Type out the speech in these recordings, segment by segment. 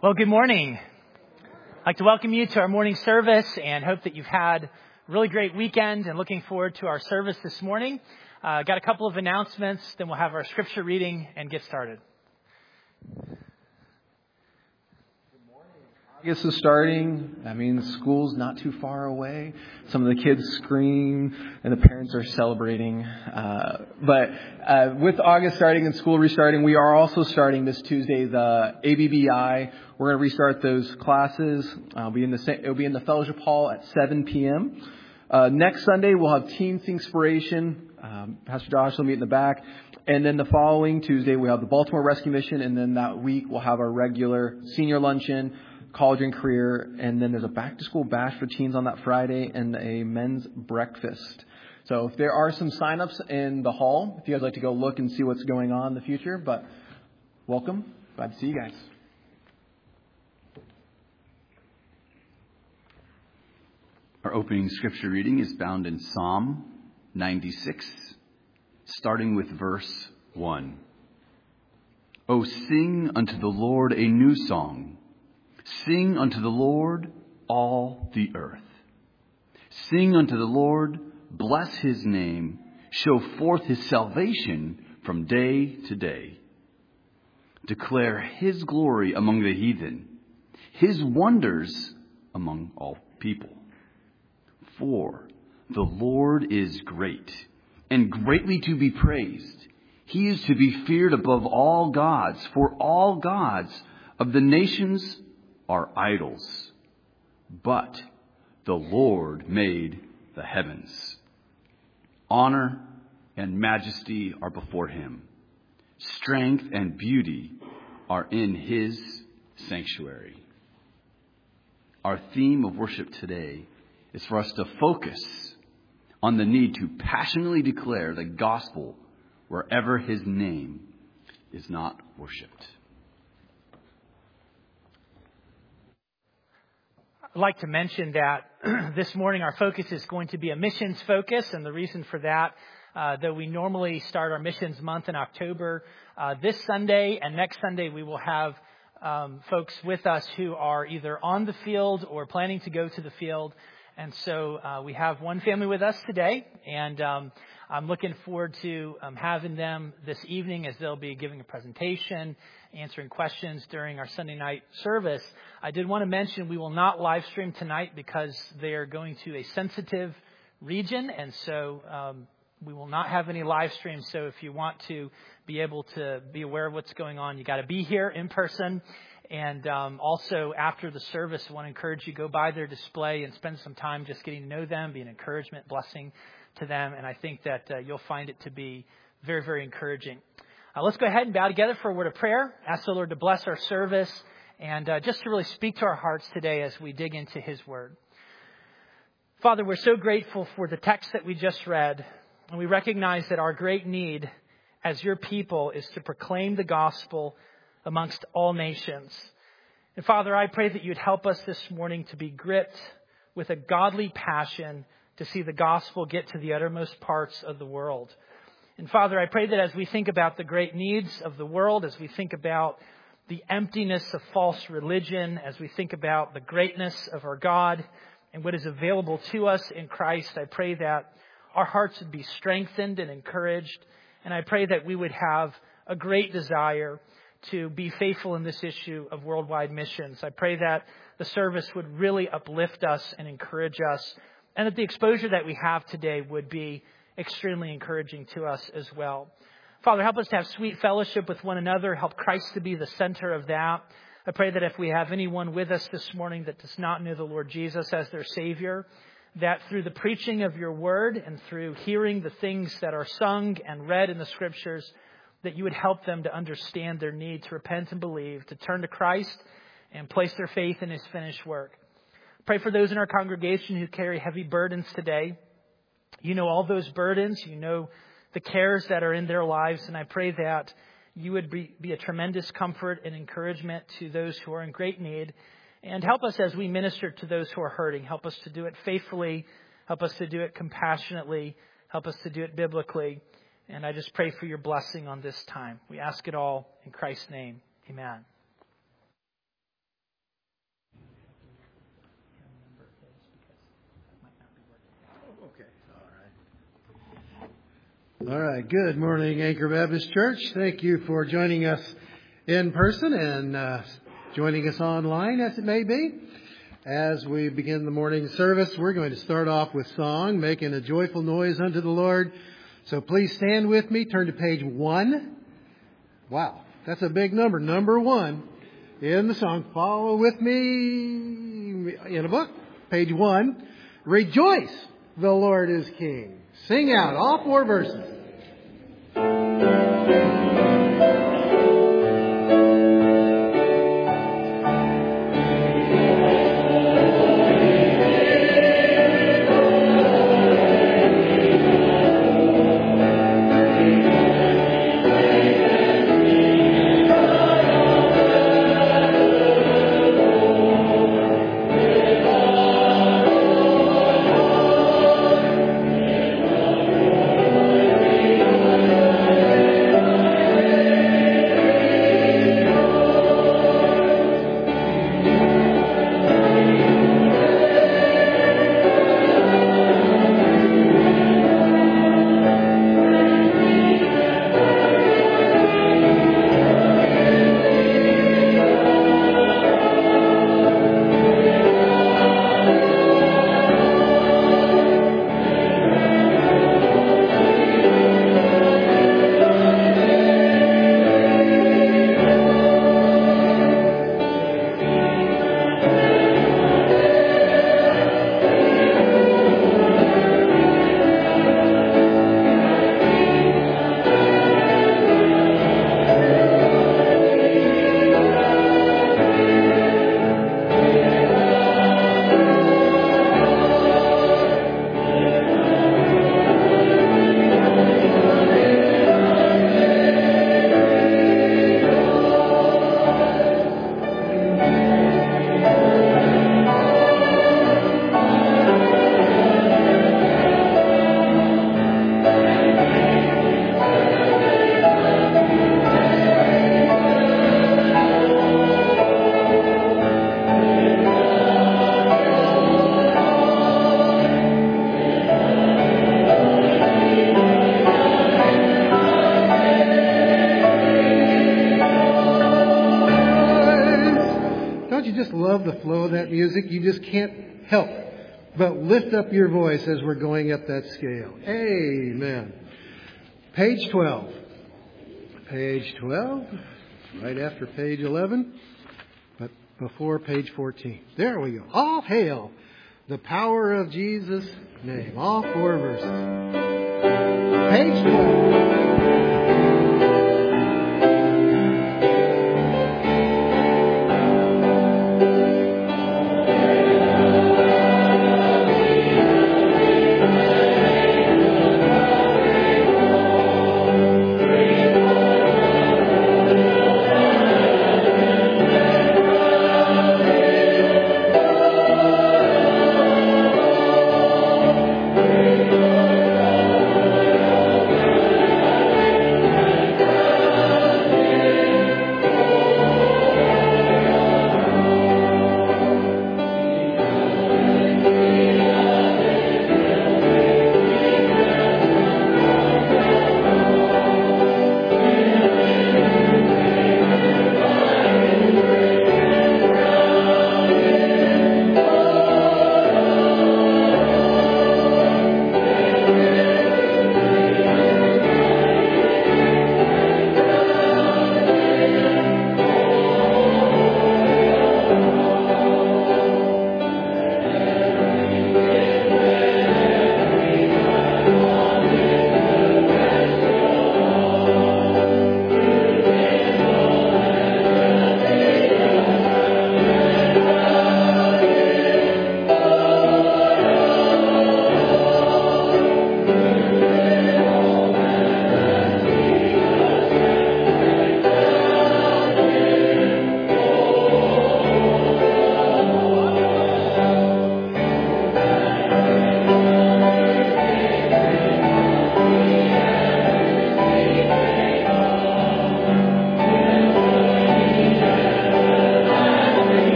Well, good morning. I'd like to welcome you to our morning service and hope that you've had a really great weekend and looking forward to our service this morning. Got a couple of announcements, then we'll have our scripture reading and get started. August is starting. That means school's not too far away. Some of the kids scream and the parents are celebrating. But with August starting and school restarting, we are also starting this Tuesday the ABBI. We're going to restart those classes. It'll be in the fellowship hall at 7 p.m. Next Sunday, we'll have Teens Inspiration. Pastor Josh will meet in the back. And then the following Tuesday, we have the Baltimore Rescue Mission. And then that week, we'll have our regular senior luncheon, college and career, and then there's a back-to-school bash for teens on that Friday and a men's breakfast. So if there are some sign-ups in the hall, if you guys like to go look and see what's going on in the future, but welcome. Glad to see you guys. Our opening scripture reading is found in Psalm 96, starting with verse 1. O sing unto the Lord a new song. Sing unto the Lord, all the earth. Sing unto the Lord, bless his name, show forth his salvation from day to day. Declare his glory among the heathen, his wonders among all people. For the Lord is great, and greatly to be praised. He is to be feared above all gods, for all gods of the nations are idols, but the Lord made the heavens. Honor and majesty are before him. Strength and beauty are in his sanctuary. Our theme of worship today is for us to focus on the need to passionately declare the gospel wherever his name is not worshipped. I'd like to mention that this morning our focus is going to be a missions focus, and the reason for that, though we normally start our missions month in October, this Sunday and next Sunday we will have folks with us who are either on the field or planning to go to the field. And so we have one family with us today, and I'm looking forward to having them this evening as they'll be giving a presentation, answering questions during our Sunday night service. I did want to mention we will not live stream tonight because they are going to a sensitive region, and so we will not have any live stream. So if you want to be able to be aware of what's going on, you got to be here in person. And also after the service, I want to encourage you to go by their display and spend some time just getting to know them, be an encouragement, blessing to them. And I think that you'll find it to be very, very encouraging. Let's go ahead and bow together for a word of prayer. Ask the Lord to bless our service and just to really speak to our hearts today as we dig into his word. Father, we're so grateful for the text that we just read. And we recognize that our great need as your people is to proclaim the gospel amongst all nations. And Father, I pray that you'd help us this morning to be gripped with a godly passion to see the gospel get to the uttermost parts of the world. And Father, I pray that as we think about the great needs of the world, as we think about the emptiness of false religion, as we think about the greatness of our God and what is available to us in Christ, I pray that our hearts would be strengthened and encouraged. And I pray that we would have a great desire to be faithful in this issue of worldwide missions. I pray that the service would really uplift us and encourage us, and that the exposure that we have today would be extremely encouraging to us as well. Father, help us to have sweet fellowship with one another. Help Christ to be the center of that. I pray that if we have anyone with us this morning that does not know the Lord Jesus as their Savior, that through the preaching of your word and through hearing the things that are sung and read in the scriptures, that you would help them to understand their need to repent and believe, to turn to Christ and place their faith in his finished work. Pray for those in our congregation who carry heavy burdens today. You know all those burdens. You know the cares that are in their lives. And I pray that you would be a tremendous comfort and encouragement to those who are in great need. And help us as we minister to those who are hurting. Help us to do it faithfully. Help us to do it compassionately. Help us to do it biblically. And I just pray for your blessing on this time. We ask it all in Christ's name. Amen. All right. Good morning, Anchor Baptist Church. Thank you for joining us in person and joining us online, as it may be. As we begin the morning service, we're going to start off with song, making a joyful noise unto the Lord. So please stand with me. Turn to page 1. Wow, that's a big number. Number 1 in the song. Follow with me in a book. Page 1. Rejoice, the Lord is King. Sing out all 4 verses. You just can't help but lift up your voice as we're going up that scale. Amen. Page 12. Page 12, right after page 11, but before page 14. There we go. All hail the power of Jesus' name. All 4 verses. Page 12.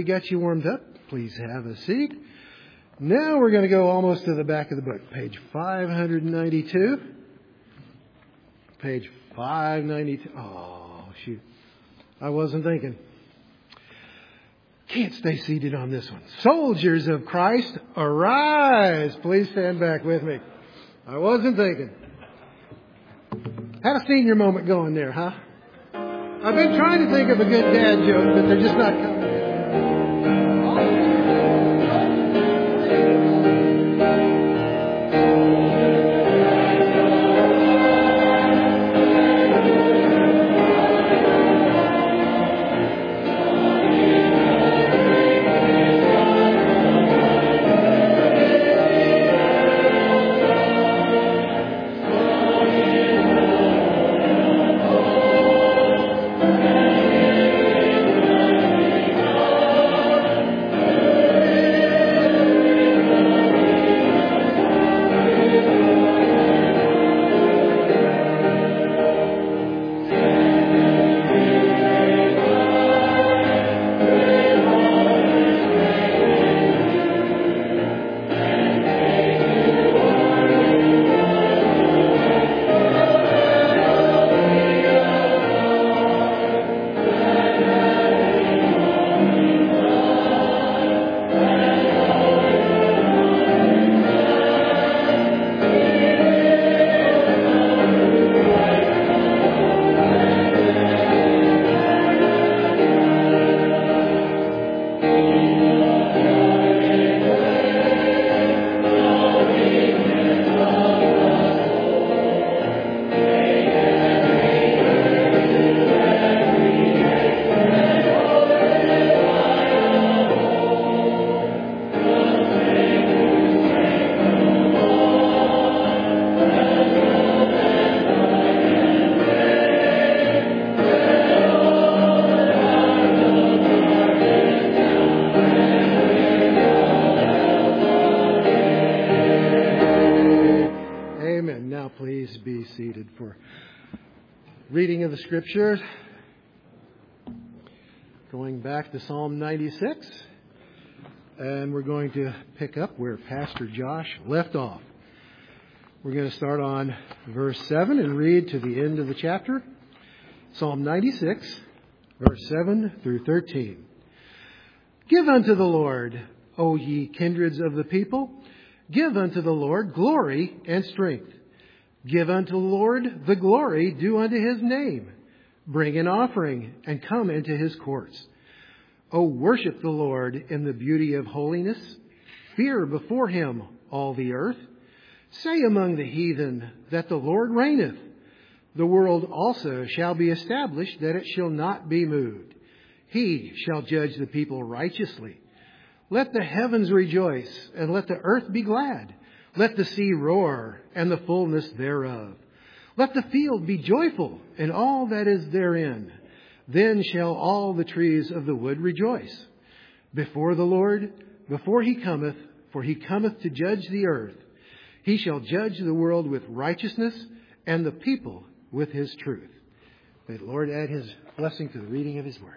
we got you warmed up, please have a seat. Now we're going to go almost to the back of the book, page 592. Page 592. Oh, shoot. I wasn't thinking. Can't stay seated on this one. Soldiers of Christ, arise. Please stand back with me. I wasn't thinking. Had a senior moment going there, huh? I've been trying to think of a good dad joke, but they're just not coming. For reading of the Scriptures, going back to Psalm 96, and we're going to pick up where Pastor Josh left off. We're going to start on verse 7 and read to the end of the chapter. Psalm 96, verse 7 through 13. Give unto the Lord, O ye kindreds of the people, give unto the Lord glory and strength. Give unto the Lord the glory due unto His name. Bring an offering and come into His courts. O worship the Lord in the beauty of holiness. Fear before Him all the earth. Say among the heathen that the Lord reigneth. The world also shall be established, that it shall not be moved. He shall judge the people righteously. Let the heavens rejoice, and let the earth be glad. Let the sea roar, and the fullness thereof. Let the field be joyful, and all that is therein. Then shall all the trees of the wood rejoice before the Lord, before He cometh, for He cometh to judge the earth. He shall judge the world with righteousness, and the people with His truth. May the Lord add His blessing to the reading of His word.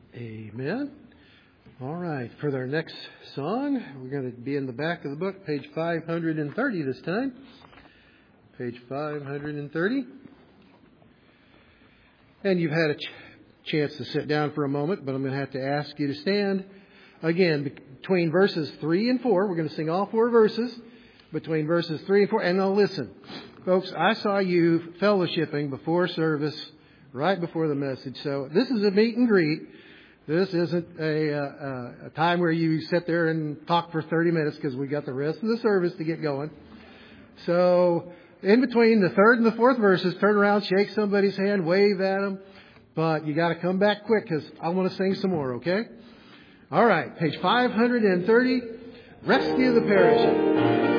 Amen. All right. For our next song, we're going to be in the back of the book, page 530 this time. Page 530. And you've had a chance to sit down for a moment, but I'm going to have to ask you to stand again between verses 3 and 4. We're going to sing all 4 verses between verses 3 and 4. And now listen, folks, I saw you fellowshipping before service, right before the message. So this is a meet and greet. This isn't a time where you sit there and talk for 30 minutes because we got the rest of the service to get going. So in between the 3rd and the 4th verses, turn around, shake somebody's hand, wave at them. But you got to come back quick because I want to sing some more, okay? All right, page 530, Rescue the Perishing.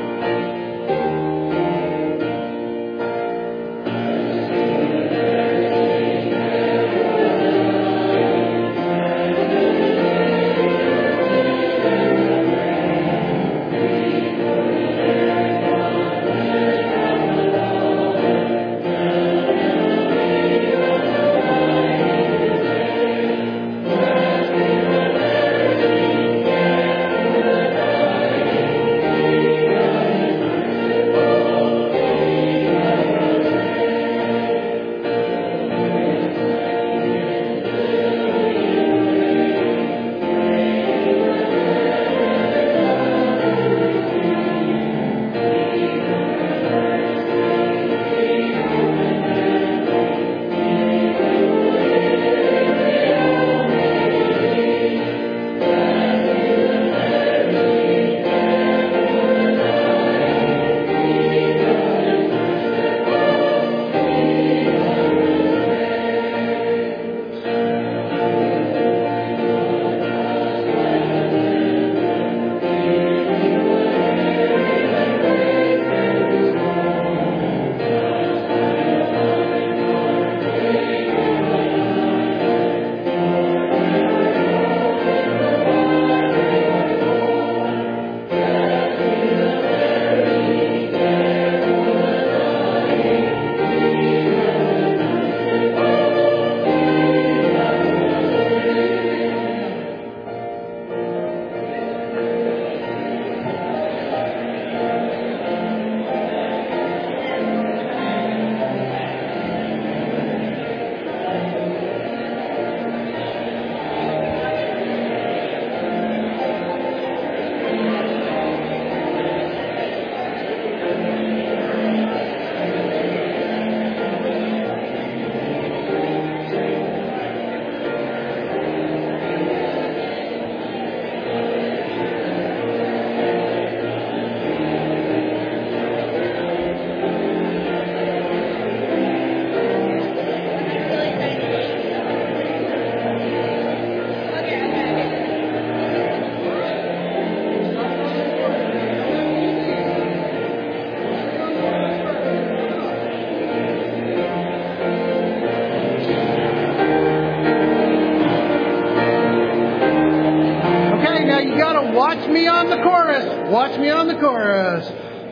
Watch me on the chorus. Watch me on the chorus.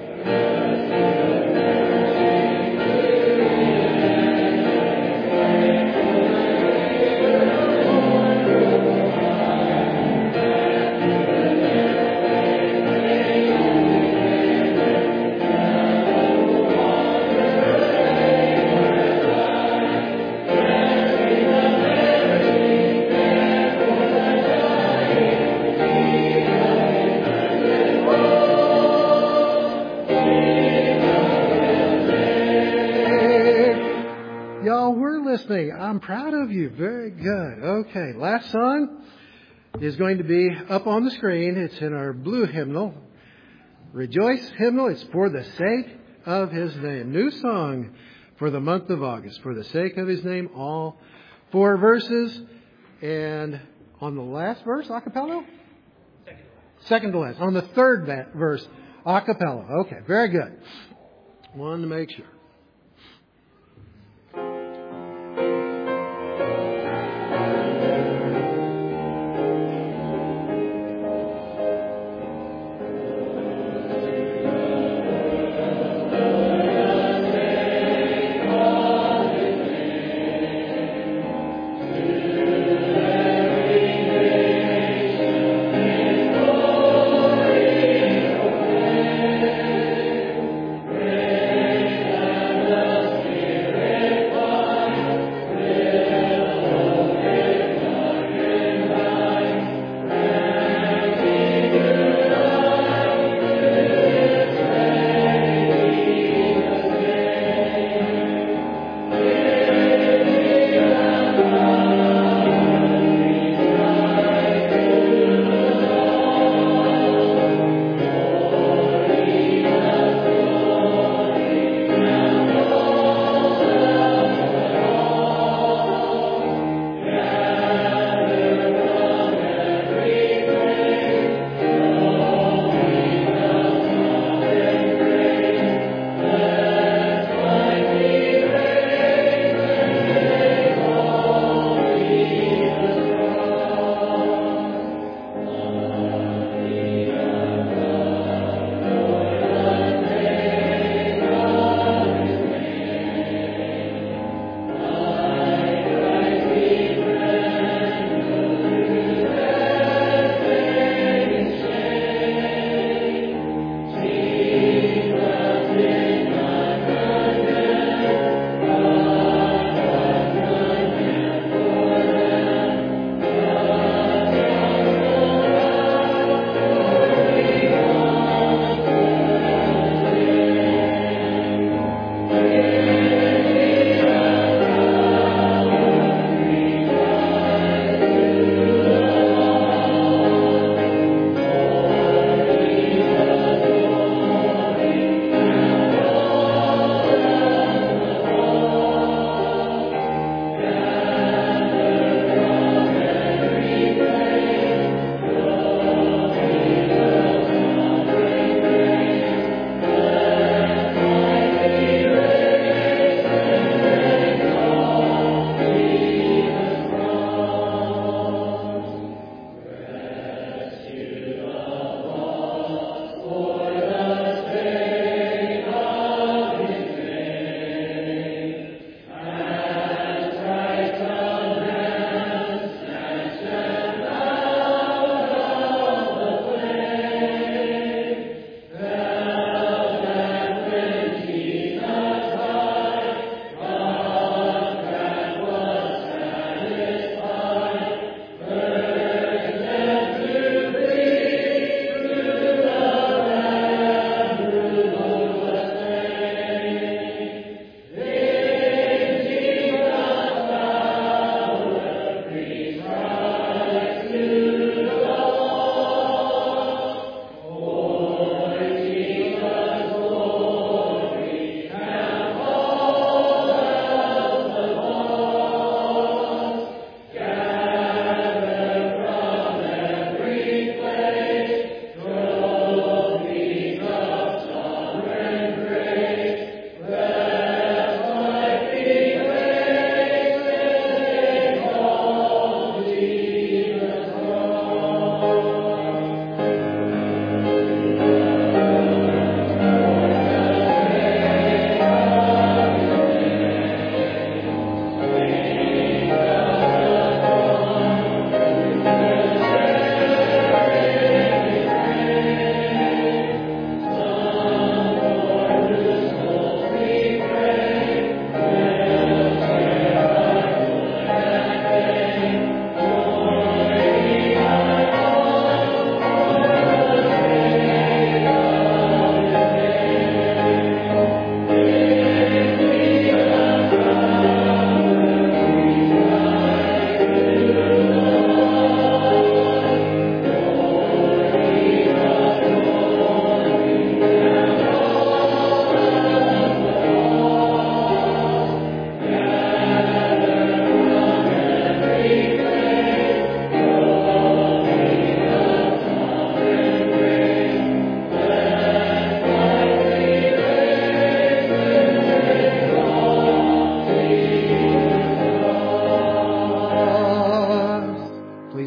I'm proud of you. Very good. Okay, last song is going to be up on the screen. It's in our blue hymnal. Rejoice hymnal. It's For the Sake of His Name. New song for the month of August. For the Sake of His Name. All 4 verses. And on the last verse, a cappella? Second to last. On the 3rd verse, a cappella. Okay, very good. Wanted to make sure.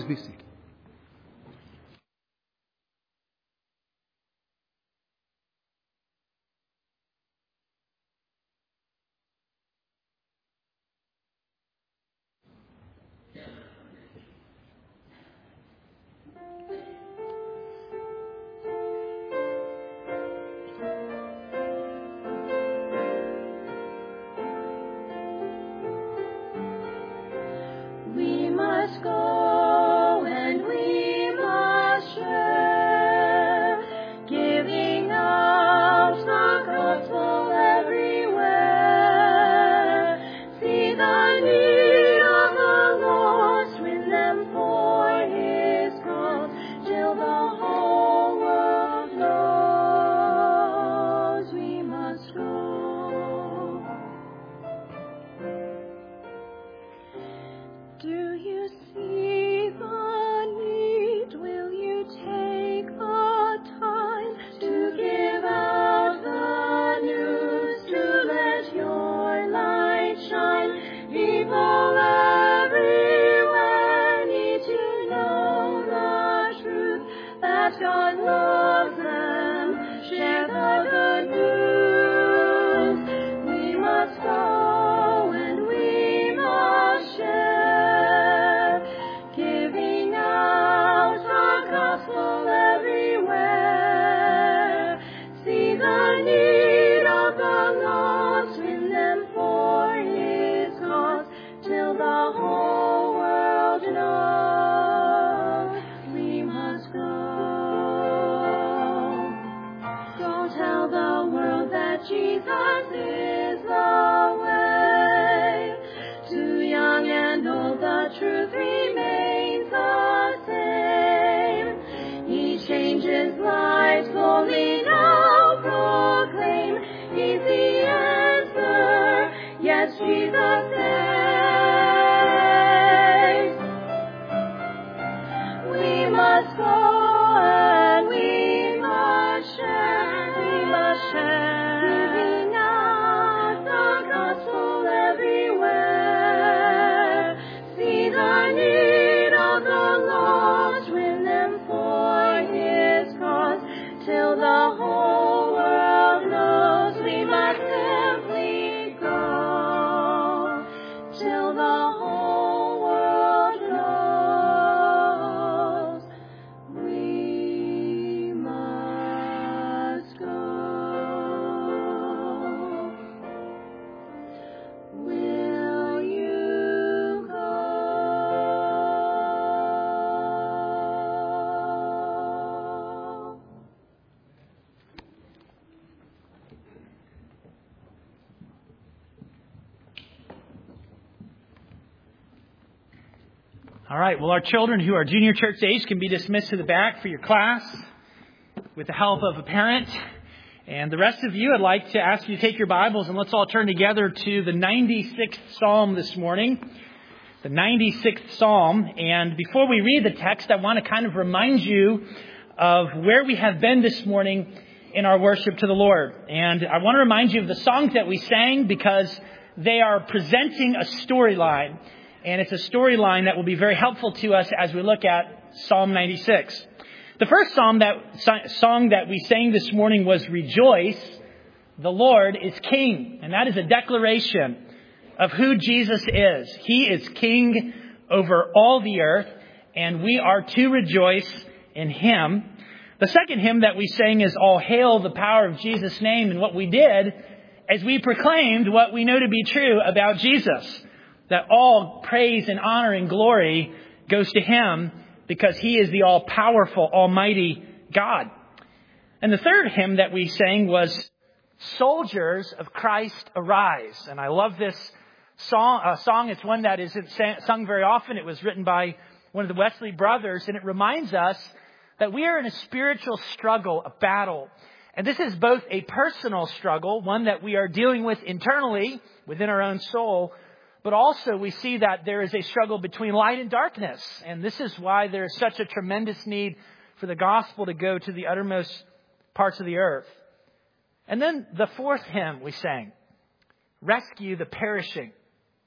Please be seated. We must go and we must share, giving out the gospel everywhere. See the need of the lost, win them for His cause, till the whole world knows we must go. Do you see the need? Will you take the time to give out the news, to let your light shine? People everywhere need to know the truth, that God loves them. Share the good news. We must go and we must share, giving out the gospel everywhere. See the need of the lost, win them for His cause, till the whole world knows we must go. Go tell the world that Jesus is the way. To young and old, the truth remains the same. He changes lives, boldly now proclaim. He's the answer, yes, Jesus saves. We must go and we must share, giving out the gospel everywhere. See the need of the lost, win them for His cause, till the whole world knows we must simply go, till the whole world knows we must go. Will you go? All right. Well, our children who are junior church age can be dismissed to the back for your class with the help of a parent. And the rest of you, I'd like to ask you to take your Bibles and let's all turn together to the 96th Psalm this morning. The 96th Psalm. And before we read the text, I want to kind of remind you of where we have been this morning in our worship to the Lord. And I want to remind you of the songs that we sang because they are presenting a storyline. And it's a storyline that will be very helpful to us as we look at Psalm 96. The first song that we sang this morning was Rejoice, the Lord is King. And that is a declaration of who Jesus is. He is King over all the earth, and we are to rejoice in Him. The second hymn that we sang is All Hail the Power of Jesus' Name. And what we did is we proclaimed what we know to be true about Jesus, that all praise and honor and glory goes to Him because He is the all-powerful, almighty God. And the third hymn that we sang was Soldiers of Christ Arise. And I love this song. It's one that isn't sung very often. It was written by one of the Wesley brothers, and it reminds us that we are in a spiritual struggle, a battle. And this is both a personal struggle, one that we are dealing with internally within our own soul, but also we see that there is a struggle between light and darkness. And this is why there is such a tremendous need for the gospel to go to the uttermost parts of the earth. And then the fourth hymn we sang, Rescue the Perishing.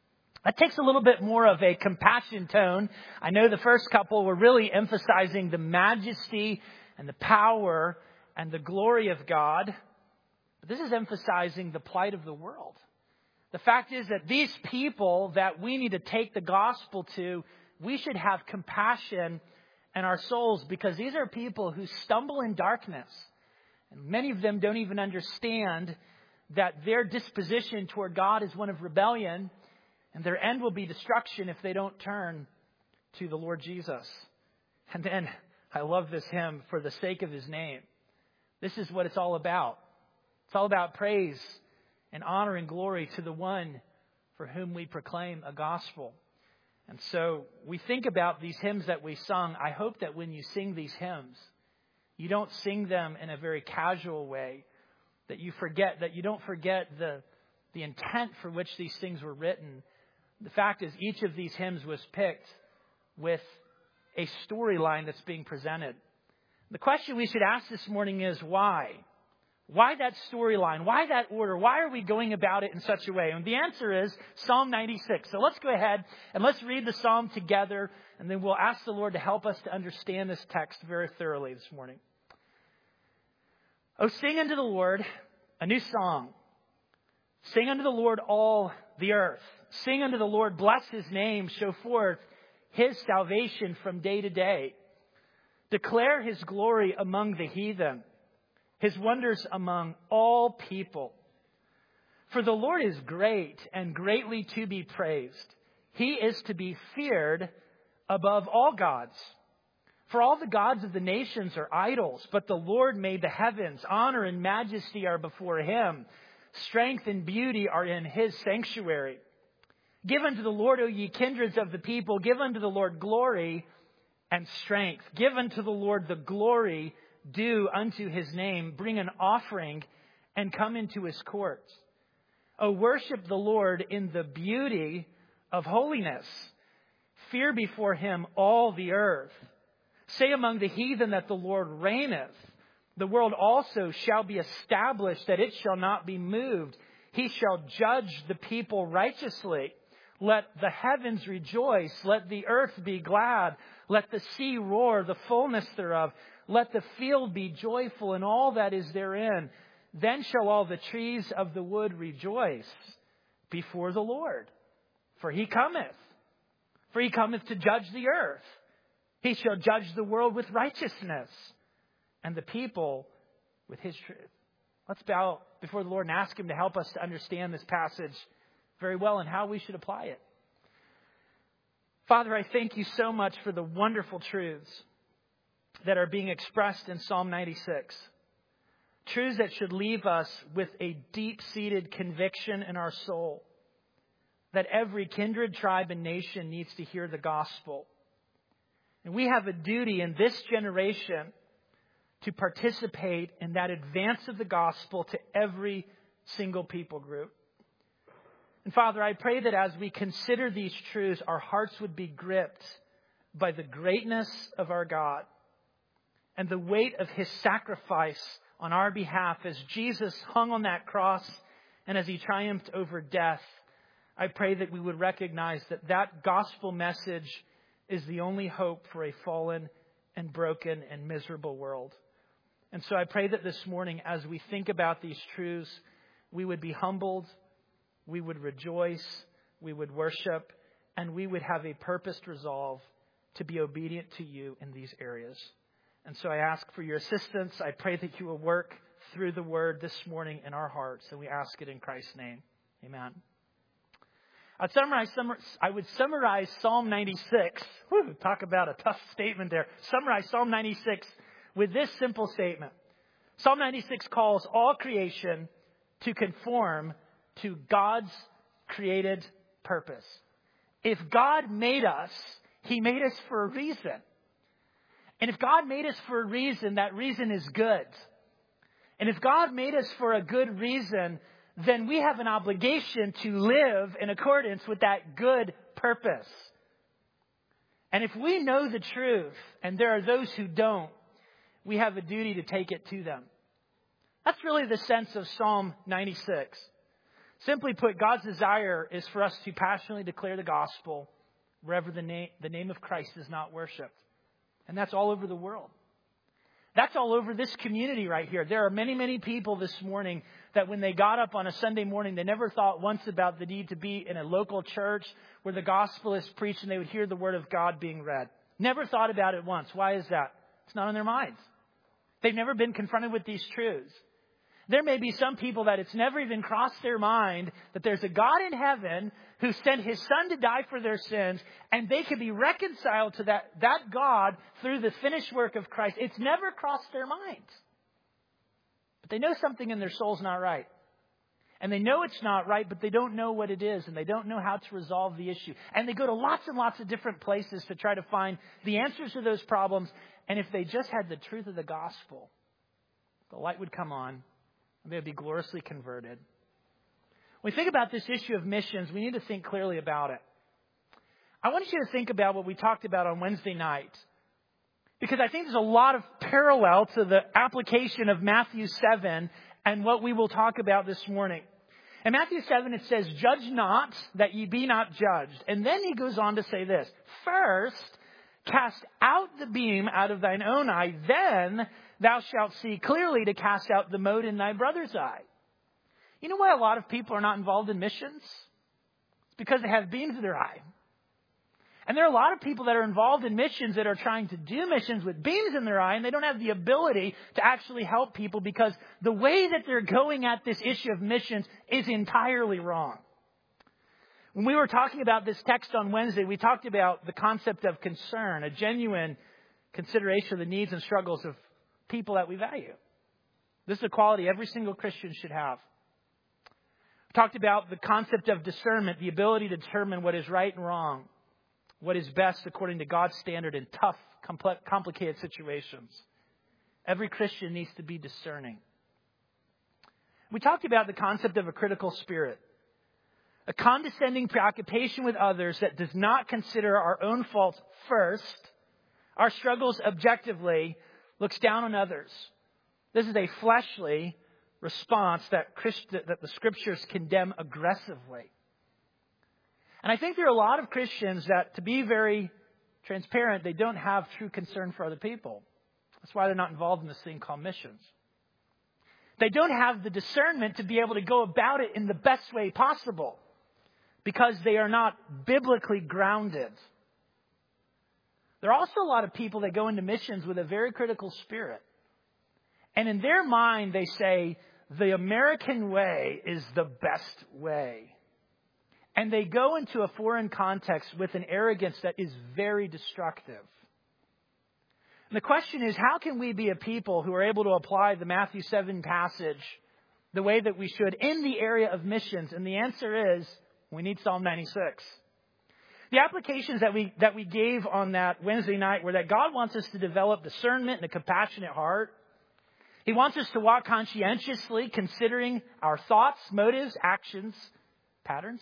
That takes a little bit more of a compassion tone. I know the first couple were really emphasizing the majesty and the power and the glory of God. But this is emphasizing the plight of the world. The fact is that these people that we need to take the gospel to, we should have compassion in our souls, because these are people who stumble in darkness. And many of them don't even understand that their disposition toward God is one of rebellion. And their end will be destruction if they don't turn to the Lord Jesus. And then, I love this hymn, For the Sake of His Name. This is what it's all about. It's all about praise and honor and glory to the one for whom we proclaim a gospel. And so, we think about these hymns that we sung. I hope that when you sing these hymns, you don't sing them in a very casual way. That you don't forget the intent for which these things were written. The fact is, each of these hymns was picked with a storyline that's being presented. The question we should ask this morning is why? Why that storyline? Why that order? Why are we going about it in such a way? And the answer is Psalm 96. So let's go ahead and let's read the psalm together, and then we'll ask the Lord to help us to understand this text very thoroughly this morning. Oh, sing unto the Lord a new song. Sing unto the Lord all the earth. Sing unto the Lord, bless His name, show forth His salvation from day to day. Declare His glory among the heathen, His wonders among all people. For the Lord is great and greatly to be praised. He is to be feared above all gods. For all the gods of the nations are idols, but the Lord made the heavens. Honor and majesty are before Him. Strength and beauty are in His sanctuary. Give unto the Lord, O ye kindreds of the people. Give unto the Lord glory and strength. Give unto the Lord the glory due unto His name. Bring an offering and come into His courts. O worship the Lord in the beauty of holiness. Fear before Him all the earth. Say among the heathen that the Lord reigneth. The world also shall be established, that it shall not be moved. He shall judge the people righteously. Let the heavens rejoice. Let the earth be glad. Let the sea roar, the fullness thereof. Let the field be joyful and all that is therein. Then shall all the trees of the wood rejoice before the Lord. For He cometh. For He cometh to judge the earth. He shall judge the world with righteousness and the people with His truth. Let's bow before the Lord and ask Him to help us to understand this passage very well and how we should apply it. Father, I thank You so much for the wonderful truths that are being expressed in Psalm 96. Truths that should leave us with a deep-seated conviction in our soul that every kindred, tribe, and nation needs to hear the gospel. And we have a duty in this generation to participate in that advance of the gospel to every single people group. And Father, I pray that as we consider these truths, our hearts would be gripped by the greatness of our God and the weight of His sacrifice on our behalf as Jesus hung on that cross and as He triumphed over death. I pray that we would recognize that that gospel message is the only hope for a fallen and broken and miserable world. And so I pray that this morning, as we think about these truths, we would be humbled, we would rejoice, we would worship, and we would have a purposed resolve to be obedient to You in these areas. And so I ask for Your assistance. I pray that You will work through the Word this morning in our hearts, and we ask it in Christ's name. Amen. I would summarize Psalm 96. Talk about a tough statement there. Summarize Psalm 96 with this simple statement. Psalm 96 calls all creation to conform to God's created purpose. If God made us, He made us for a reason. And if God made us for a reason, that reason is good. And if God made us for a good reason, then we have an obligation to live in accordance with that good purpose. And if we know the truth, and there are those who don't, we have a duty to take it to them. That's really the sense of Psalm 96. Simply put, God's desire is for us to passionately declare the gospel wherever the name of Christ is not worshipped. And that's all over the world. That's all over this community right here. There are many, many people this morning that when they got up on a Sunday morning, they never thought once about the need to be in a local church where the gospel is preached and they would hear the word of God being read. Never thought about it once. Why is that? It's not on their minds. They've never been confronted with these truths. There may be some people that it's never even crossed their mind that there's a God in heaven who sent his son to die for their sins, and they can be reconciled to that God through the finished work of Christ. It's never crossed their minds. But they know something in their soul's not right. And they know it's not right, but they don't know what it is, and they don't know how to resolve the issue. And they go to lots and lots of different places to try to find the answers to those problems. And if they just had the truth of the gospel, the light would come on, and they would be gloriously converted. When we think about this issue of missions, we need to think clearly about it. I want you to think about what we talked about on Wednesday night, because I think there's a lot of parallel to the application of Matthew 7 and what we will talk about this morning. In Matthew 7, it says, "Judge not, that ye be not judged." And then he goes on to say this, "First, cast out the beam out of thine own eye, then thou shalt see clearly to cast out the mote in thy brother's eye." You know why a lot of people are not involved in missions? It's because they have beams in their eye. And there are a lot of people that are involved in missions that are trying to do missions with beams in their eye, and they don't have the ability to actually help people because the way that they're going at this issue of missions is entirely wrong. When we were talking about this text on Wednesday, we talked about the concept of concern, a genuine consideration of the needs and struggles of people that we value. This is a quality every single Christian should have. We talked about the concept of discernment, the ability to determine what is right and wrong, what is best according to God's standard in tough, complicated situations. Every Christian needs to be discerning. We talked about the concept of a critical spirit, a condescending preoccupation with others that does not consider our own faults first, our struggles objectively, looks down on others. This is a fleshly response that the Scriptures condemn aggressively. And I think there are a lot of Christians that, to be very transparent, they don't have true concern for other people. That's why they're not involved in this thing called missions. They don't have the discernment to be able to go about it in the best way possible because they are not biblically grounded. There are also a lot of people that go into missions with a very critical spirit. And in their mind, they say, the American way is the best way. And they go into a foreign context with an arrogance that is very destructive. And the question is, how can we be a people who are able to apply the Matthew 7 passage the way that we should in the area of missions? And the answer is, we need Psalm 96. The applications that we gave on that Wednesday night were that God wants us to develop discernment and a compassionate heart. He wants us to walk conscientiously, considering our thoughts, motives, actions, patterns.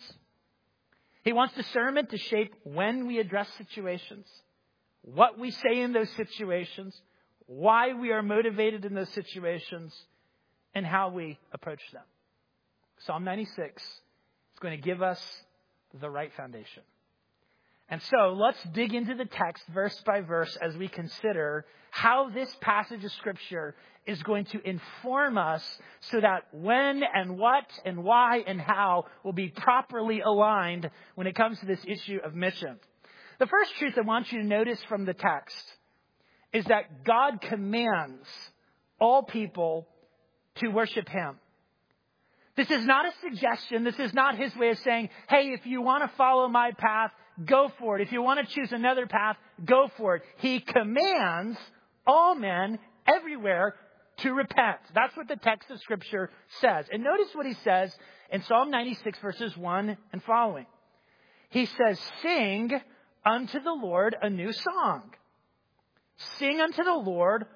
He wants discernment to shape when we address situations, what we say in those situations, why we are motivated in those situations, and how we approach them. Psalm 96 is going to give us the right foundation. And so let's dig into the text verse by verse as we consider how this passage of Scripture is going to inform us so that when and what and why and how will be properly aligned when it comes to this issue of mission. The first truth I want you to notice from the text is that God commands all people to worship Him. This is not a suggestion. This is not His way of saying, hey, if you want to follow my path, go for it. If you want to choose another path, go for it. He commands all men everywhere to repent. That's what the text of Scripture says. And notice what He says in Psalm 96 verses 1 and following. He says, sing unto the Lord a new song. Sing unto the Lord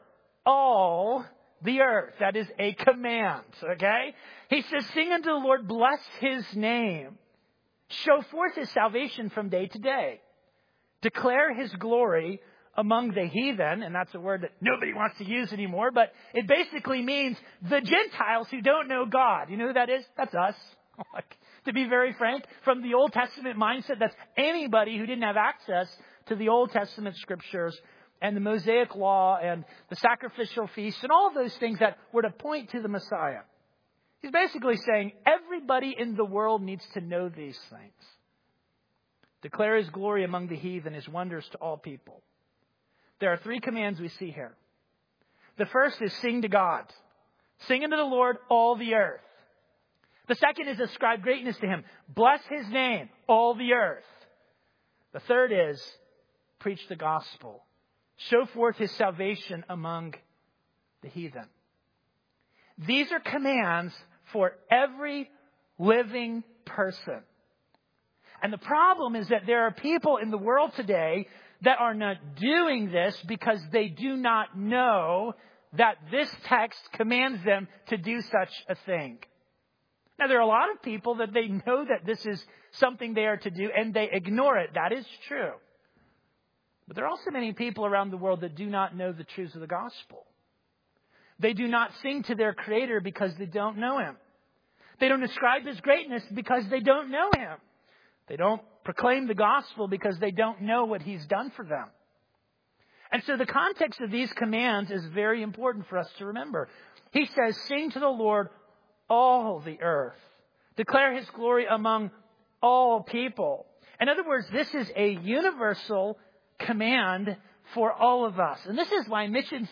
all the earth. That is a command, okay? He says, sing unto the Lord, bless His name. Show forth His salvation from day to day. Declare His glory among the heathen. And that's a word that nobody wants to use anymore. But it basically means the Gentiles who don't know God. You know who that is? That's us. To be very frank, from the Old Testament mindset, that's anybody who didn't have access to the Old Testament scriptures and the Mosaic law and the sacrificial feasts and all of those things that were to point to the Messiah. He's basically saying everybody in the world needs to know these things. Declare his glory among the heathen, his wonders to all people. There are 3 commands we see here. The first is sing to God. Sing unto the Lord, all the earth. The second is ascribe greatness to him. Bless his name, all the earth. The third is preach the gospel. Show forth his salvation among the heathen. These are commands for every living person. And the problem is that there are people in the world today that are not doing this because they do not know that this text commands them to do such a thing. Now, there are a lot of people that they know that this is something they are to do and they ignore it. That is true. But there are also many people around the world that do not know the truths of the gospel. They do not sing to their Creator because they don't know him. They don't ascribe his greatness because they don't know him. They don't proclaim the gospel because they don't know what he's done for them. And so the context of these commands is very important for us to remember. He says, sing to the Lord, all the earth. Declare his glory among all people. In other words, this is a universal command for all of us. And this is why Missions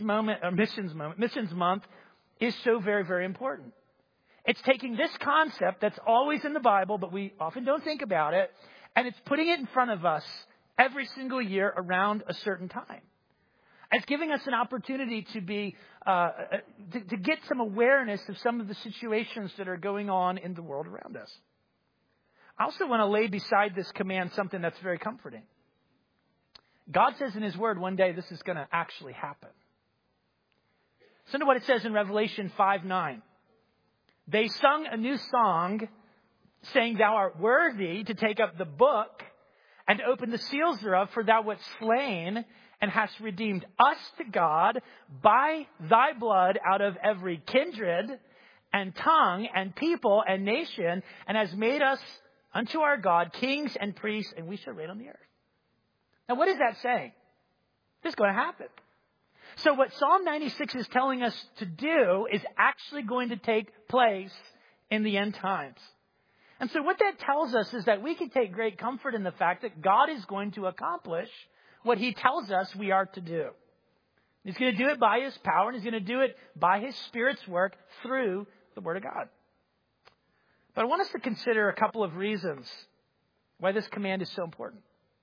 Month is so very, very important. It's taking this concept that's always in the Bible, but we often don't think about it, and it's putting it in front of us every single year around a certain time. It's giving us an opportunity to to get some awareness of some of the situations that are going on in the world around us. I also want to lay beside this command something that's very comforting. God says in his word one day this is going to actually happen. Listen to what it says in Revelation 5:9. They sung a new song, saying, thou art worthy to take up the book and open the seals thereof, for thou wast slain and hast redeemed us to God by thy blood out of every kindred and tongue and people and nation, and has made us unto our God kings and priests, and we shall reign on the earth. Now, what is that saying? It's going to happen. So what Psalm 96 is telling us to do is actually going to take place in the end times. And so what that tells us is that we can take great comfort in the fact that God is going to accomplish what he tells us we are to do. He's going to do it by his power, and he's going to do it by his Spirit's work through the Word of God. But I want us to consider a couple of reasons why this command is so important.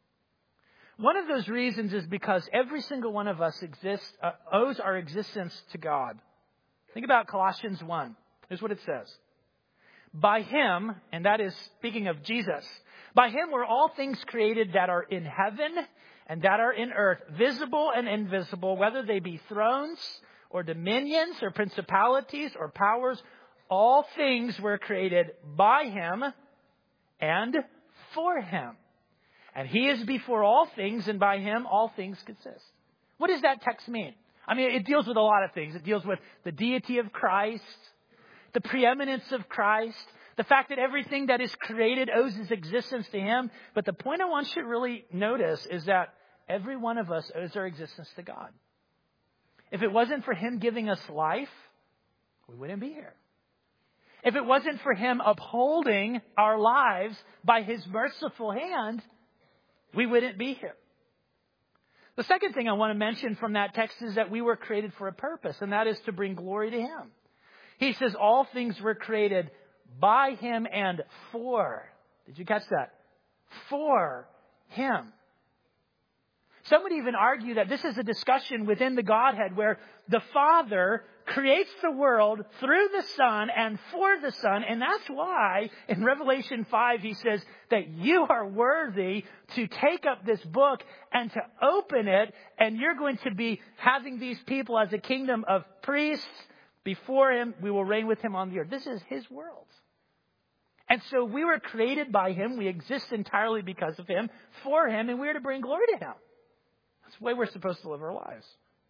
One of those reasons is because every single one of us owes our existence to God. Think about Colossians 1. Here's what it says. By him, and that is speaking of Jesus, by him were all things created that are in heaven and that are in earth, visible and invisible, whether they be thrones or dominions or principalities or powers. All things were created by him and for him. And he is before all things, and by him all things consist. What does that text mean? I mean, it deals with a lot of things. It deals with the deity of Christ, the preeminence of Christ, the fact that everything that is created owes its existence to him. But the point I want you to really notice is that every one of us owes our existence to God. If it wasn't for him giving us life, we wouldn't be here. If it wasn't for him upholding our lives by his merciful hand, we wouldn't be here. The second thing I want to mention from that text is that we were created for a purpose, and that is to bring glory to him. He says all things were created by him and for. Did you catch that? For him. Some would even argue that this is a discussion within the Godhead where the Father creates the world through the Son and for the Son. And that's why in Revelation 5 he says that you are worthy to take up this book and to open it. And you're going to be having these people as a kingdom of priests before him. We will reign with him on the earth. This is his world. And so we were created by him. We exist entirely because of him, for him, and we're to bring glory to him. That's the way we're supposed to live our lives.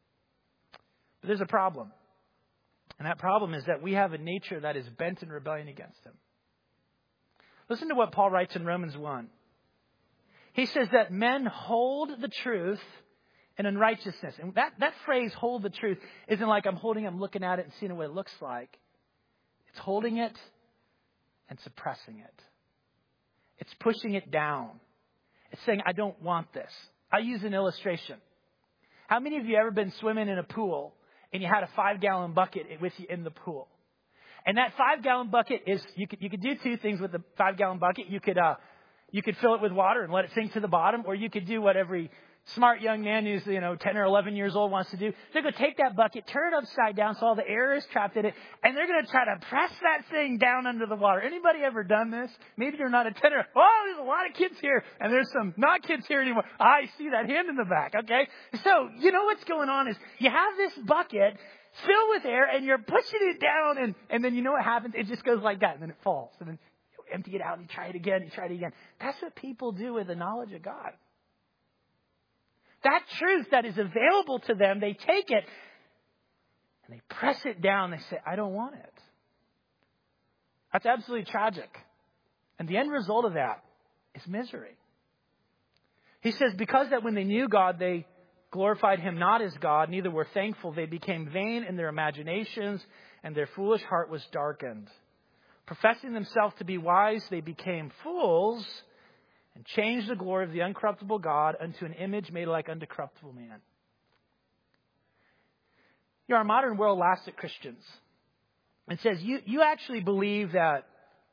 But there's a problem. And that problem is that we have a nature that is bent in rebellion against him. Listen to what Paul writes in Romans 1. He says that men hold the truth in unrighteousness. And that phrase, hold the truth, isn't like I'm looking at it and seeing what it looks like. It's holding it and suppressing it. It's pushing it down. It's saying, I don't want this. I use an illustration. How many of you ever been swimming in a pool and you had a 5-gallon bucket with you in the pool? And that 5-gallon bucket is, you could do two things with the 5-gallon bucket. You could fill it with water and let it sink to the bottom, or you could do what every smart young man who's, 10 or 11 years old wants to do. They're going to take that bucket, turn it upside down so all the air is trapped in it, and they're going to try to press that thing down under the water. Anybody ever done this? Maybe you're not a 10 or, there's a lot of kids here, and there's some not kids here anymore. I see that hand in the back, okay? So, what's going on is you have this bucket filled with air, and you're pushing it down, and then you know what happens? It just goes like that, and then it falls. And then you empty it out, and you try it again, That's what people do with the knowledge of God. That truth that is available to them, they take it, and they press it down. They say, I don't want it. That's absolutely tragic. And the end result of that is misery. He says, because that when they knew God, they glorified him not as God, neither were thankful. They became vain in their imaginations, and their foolish heart was darkened. Professing themselves to be wise, they became fools and changed the glory of the uncorruptible God unto an image made like unto corruptible man. Our modern world laughs at Christians and says, you actually believe that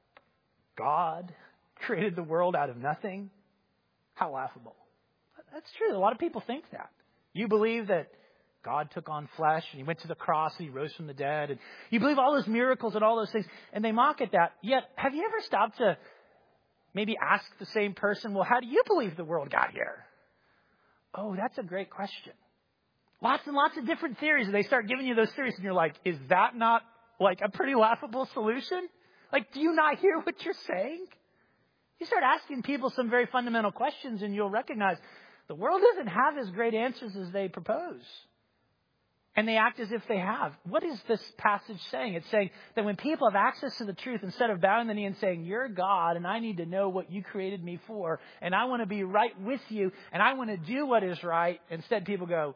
God created the world out of nothing? How laughable. That's true. A lot of people think that. You believe that God took on flesh and he went to the cross and he rose from the dead. And you believe all those miracles and all those things. And they mock at that. Yet, have you ever stopped to maybe ask the same person, well, how do you believe the world got here? Oh, that's a great question. Lots and lots of different theories. And they start giving you those theories and you're like, is that not like a pretty laughable solution? Like, do you not hear what you're saying? You start asking people some very fundamental questions and you'll recognize the world doesn't have as great answers as they propose. And they act as if they have. What is this passage saying? It's saying that when people have access to the truth, instead of bowing the knee and saying, you're God and I need to know what you created me for, and I want to be right with you, and I want to do what is right, instead people go,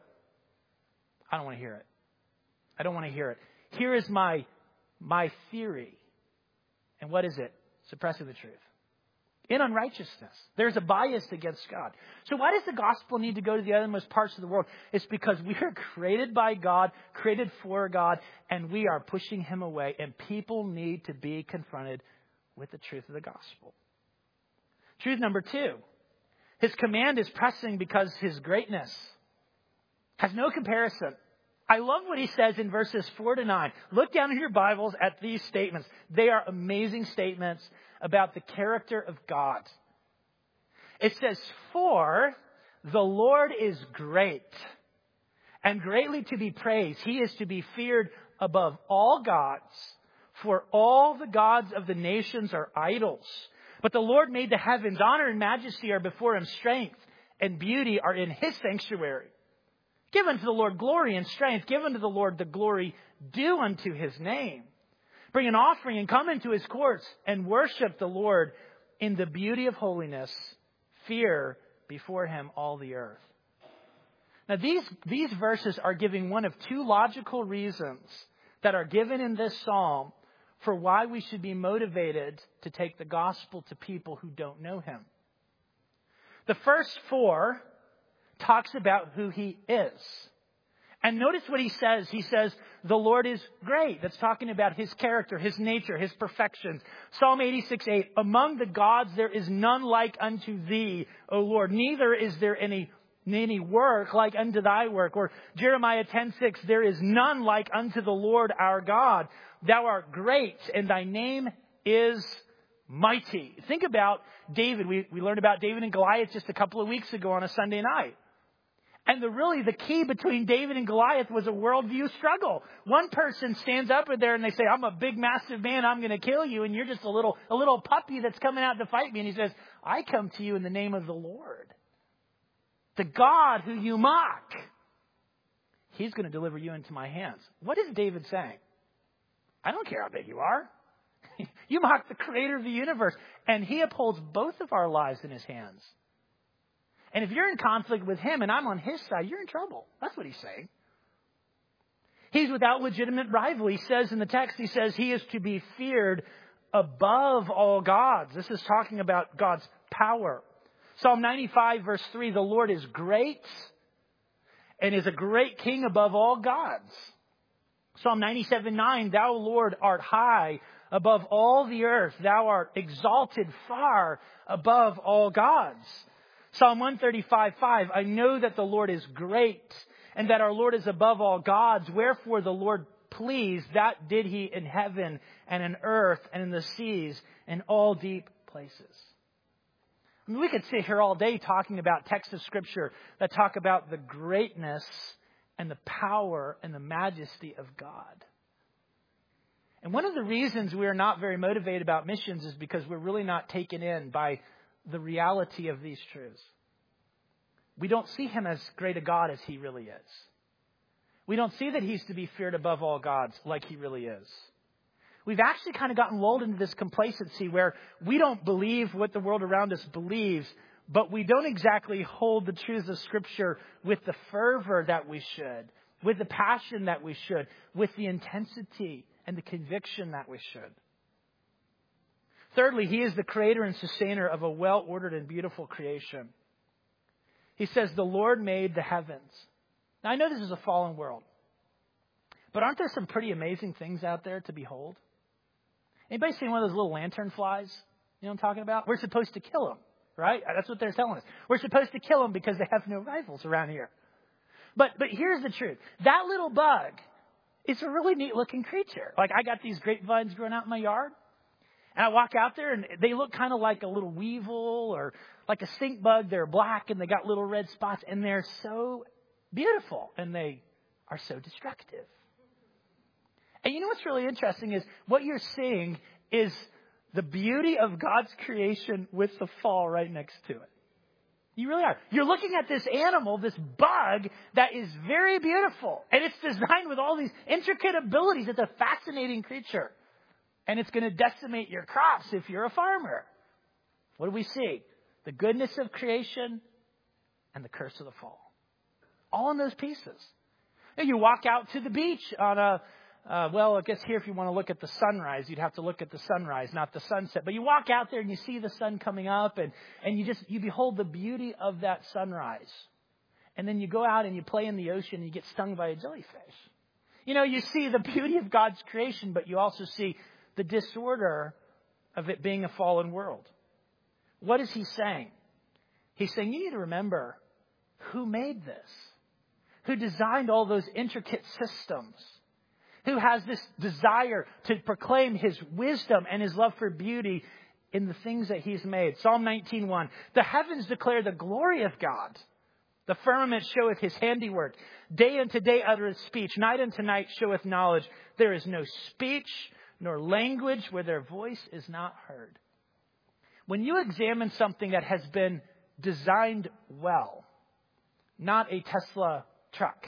I don't want to hear it. I don't want to hear it. Here is my theory. And what is it? Suppressing the truth. In unrighteousness. There's a bias against God. So why does the gospel need to go to the othermost parts of the world? It's because we are created by God, created for God, and we are pushing him away. And people need to be confronted with the truth of the gospel. Truth number 2. His command is pressing because his greatness has no comparison. I love what he says in verses 4-9. Look down in your Bibles at these statements. They are amazing statements about the character of God. It says, for the Lord is great and greatly to be praised. He is to be feared above all gods, for all the gods of the nations are idols. But the Lord made the heavens. Honor and majesty are before him. Strength and beauty are in his sanctuary. Give unto the Lord glory and strength. Give unto the Lord the glory due unto his name. Bring an offering and come into his courts and worship the Lord in the beauty of holiness. Fear before him all the earth. Now these verses are giving one of two logical reasons that are given in this psalm for why we should be motivated to take the gospel to people who don't know him. The first 4 talks about who he is. And notice what he says. He says, the Lord is great. That's talking about his character, his nature, his perfections. Psalm 86:8, among the gods there is none like unto thee, O Lord. Neither is there any work like unto thy work. Or Jeremiah 10:6, there is none like unto the Lord our God. Thou art great and thy name is mighty. Think about David. We learned about David and Goliath just a couple of weeks ago on a Sunday night. And the key between David and Goliath was a worldview struggle. One person stands up there and they say, I'm a big, massive man. I'm going to kill you. And you're just a little puppy that's coming out to fight me. And he says, I come to you in the name of the Lord. The God who you mock. He's going to deliver you into my hands. What is David saying? I don't care how big you are. You mock the creator of the universe. And he upholds both of our lives in his hands. And if you're in conflict with him and I'm on his side, you're in trouble. That's what he's saying. He's without legitimate rival. He says in the text, he says he is to be feared above all gods. This is talking about God's power. Psalm 95 verse 3, the Lord is great and is a great king above all gods. Psalm 97:9, thou Lord art high above all the earth. Thou art exalted far above all gods. Psalm 135:5, I know that the Lord is great and that our Lord is above all gods. Wherefore the Lord pleased, that did he in heaven and in earth and in the seas and all deep places. I mean, we could sit here all day talking about texts of Scripture that talk about the greatness and the power and the majesty of God. And one of the reasons we are not very motivated about missions is because we're really not taken in by the reality of these truths. We don't see him as great a God as he really is. We don't see that he's to be feared above all gods like he really is. We've actually kind of gotten lulled into this complacency where we don't believe what the world around us believes, but we don't exactly hold the truths of Scripture with the fervor that we should, with the passion that we should, with the intensity and the conviction that we should. Thirdly, he is the creator and sustainer of a well-ordered and beautiful creation. He says, the Lord made the heavens. Now, I know this is a fallen world, but aren't there some pretty amazing things out there to behold? Anybody seen one of those little lantern flies? You know what I'm talking about? We're supposed to kill them, right? That's what they're telling us. We're supposed to kill them because they have no rivals around here. But here's the truth. That little bug is a really neat looking creature. Like, I got these grapevines growing out in my yard. And I walk out there and they look kind of like a little weevil or like a stink bug. They're black and they got little red spots and they're so beautiful and they are so destructive. And you know what's really interesting is what you're seeing is the beauty of God's creation with the fall right next to it. You really are. You're looking at this animal, this bug that is very beautiful. And it's designed with all these intricate abilities. It's a fascinating creature. And it's going to decimate your crops if you're a farmer. What do we see? The goodness of creation and the curse of the fall. All in those pieces. And you walk out to the beach on I guess here if you want to look at the sunrise, you'd have to look at the sunrise, not the sunset. But you walk out there and you see the sun coming up and you behold the beauty of that sunrise. And then you go out and you play in the ocean and you get stung by a jellyfish. You know, you see the beauty of God's creation, but you also see the disorder of it being a fallen world. What is he saying? He's saying you need to remember who made this, who designed all those intricate systems, who has this desire to proclaim his wisdom and his love for beauty in the things that he's made. Psalm 19:1, the heavens declare the glory of God. The firmament showeth his handiwork. Day unto day uttereth speech. Night unto night showeth knowledge. There is no speech nor language where their voice is not heard. When you examine something that has been designed well, not a Tesla truck.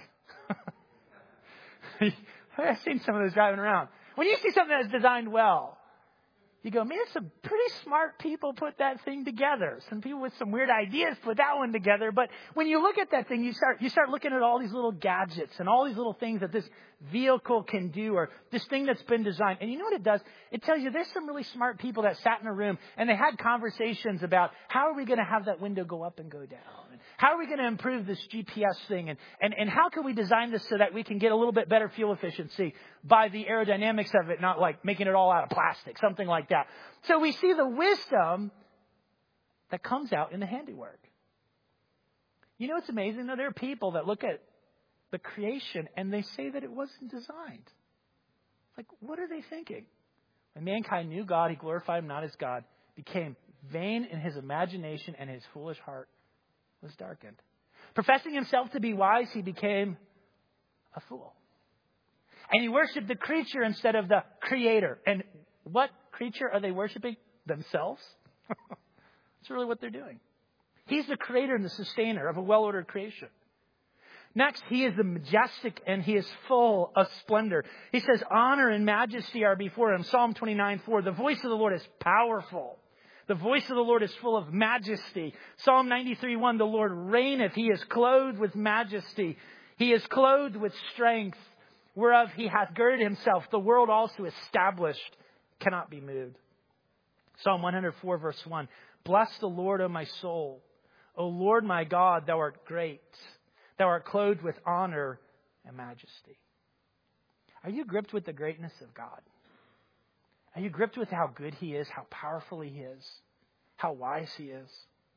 I've seen some of those driving around. When you see something that's designed well, you go, man, some pretty smart people put that thing together. Some people with some weird ideas put that one together. But when you look at that thing, you start looking at all these little gadgets and all these little things that this vehicle can do or this thing that's been designed. And you know what it does? It tells you there's some really smart people that sat in a room and they had conversations about how are we going to have that window go up and go down? And how are we going to improve this GPS thing? And how can we design this so that we can get a little bit better fuel efficiency by the aerodynamics of it, not like making it all out of plastic, something like that. So we see the wisdom that comes out in the handiwork. You know what's amazing? Though? There are people that look at the creation and they say that it wasn't designed. Like, what are they thinking? When mankind knew God, he glorified him not as God, became vain in his imagination, and his foolish heart was darkened. Professing himself to be wise, he became a fool. And he worshipped the creature instead of the creator. And what creature are they worshiping? Themselves. That's really what they're doing. He's the creator and the sustainer of a well-ordered creation. Next, he is the majestic and he is full of splendor. He says, honor and majesty are before him. Psalm 29:4, the voice of the Lord is powerful. The voice of the Lord is full of majesty. Psalm 93:1, the Lord reigneth. He is clothed with majesty. He is clothed with strength, whereof he hath girded himself. The world also established, cannot be moved. Psalm 104 verse 1, bless the Lord, O my soul. O Lord my God, thou art great. Thou art clothed with honor and majesty. Are you gripped with the greatness of God? Are you gripped with how good he is, how powerful he is, how wise he is?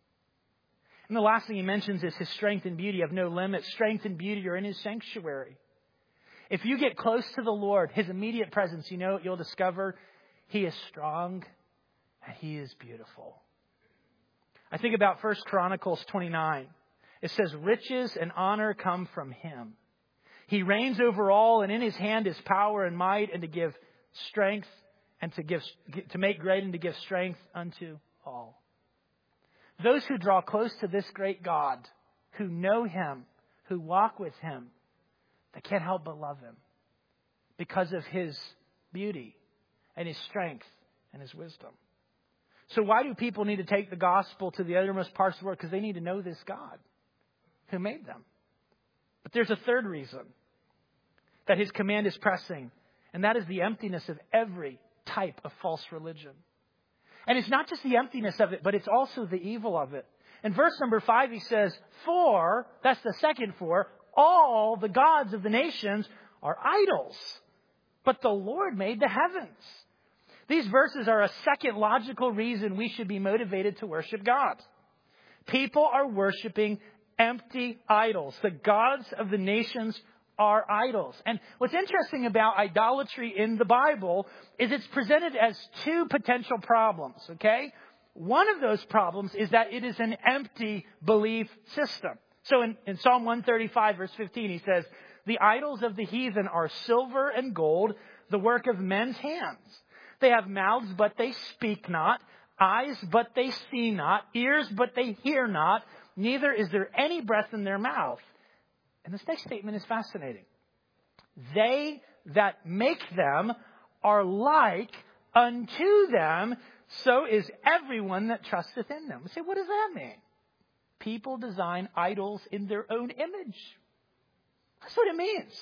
And the last thing he mentions is his strength and beauty have no limit. Strength and beauty are in his sanctuary. If you get close to the Lord, his immediate presence, you know what you'll discover? He is strong and he is beautiful. I think about 1 Chronicles 29. It says, riches and honor come from him. He reigns over all, and in his hand is power and might, and to give strength, and to make great and to give strength unto all. Those who draw close to this great God, who know him, who walk with him, they can't help but love him because of his beauty and his strength and his wisdom. So why do people need to take the gospel to the uttermost parts of the world? Because they need to know this God who made them. But there's a third reason that his command is pressing, and that is the emptiness of every type of false religion. And it's not just the emptiness of it, but it's also the evil of it. In verse number 5, he says, for, that's the second for, all the gods of the nations are idols, but the Lord made the heavens. These verses are a second logical reason we should be motivated to worship God. People are worshiping empty idols. The gods of the nations are idols. And what's interesting about idolatry in the Bible is it's presented as two potential problems, okay? One of those problems is that it is an empty belief system. So in Psalm 135, verse 15, he says, the idols of the heathen are silver and gold, the work of men's hands. They have mouths, but they speak not, eyes, but they see not, ears, but they hear not, neither is there any breath in their mouth. And this next statement is fascinating. They that make them are like unto them, so is everyone that trusteth in them. We say, what does that mean? People design idols in their own image. That's what it means.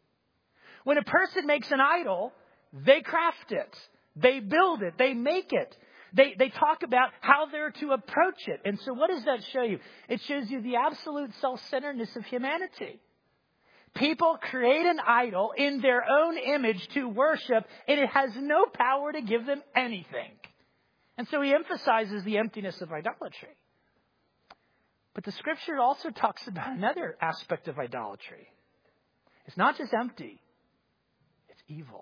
When a person makes an idol, they craft it. They build it. They make it. They talk about how they're to approach it. And so what does that show you? It shows you the absolute self-centeredness of humanity. People create an idol in their own image to worship, and it has no power to give them anything. And so he emphasizes the emptiness of idolatry. But the scripture also talks about another aspect of idolatry. It's not just empty, it's evil.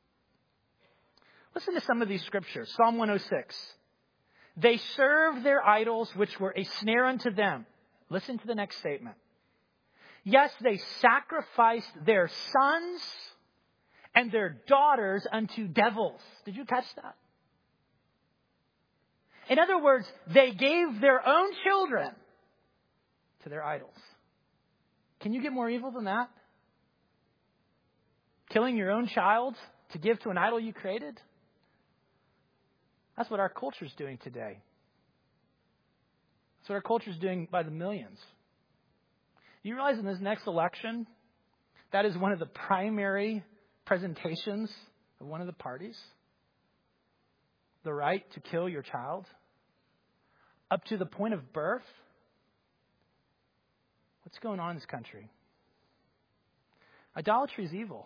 Listen to some of these scriptures. Psalm 106. They served their idols, which were a snare unto them. Listen to the next statement. Yes, they sacrificed their sons and their daughters unto devils. Did you catch that? In other words, they gave their own children to their idols. Can you get more evil than that? Killing your own child to give to an idol you created? That's what our culture is doing today. That's what our culture is doing by the millions. You realize in this next election, that is one of the primary presentations of one of the parties? The right to kill your child up to the point of birth? What's going on in this country? Idolatry is evil.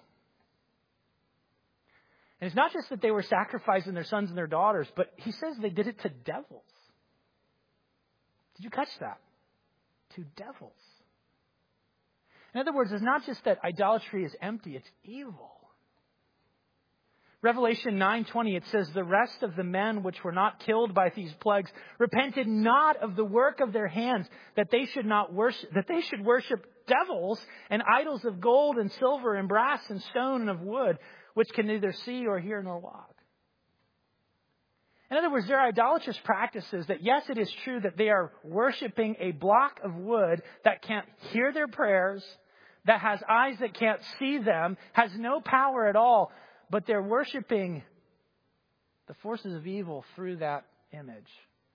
And it's not just that they were sacrificing their sons and their daughters, but he says they did it to devils. Did you catch that? To devils. In other words, it's not just that idolatry is empty, it's evil. Revelation 9:20, it says, the rest of the men which were not killed by these plagues repented not of the work of their hands, that they should worship devils and idols of gold and silver and brass and stone and of wood, which can neither see or hear nor walk. In other words, there are idolatrous practices that, yes, it is true that they are worshiping a block of wood that can't hear their prayers, that has eyes that can't see them, has no power at all, but they're worshiping the forces of evil through that image.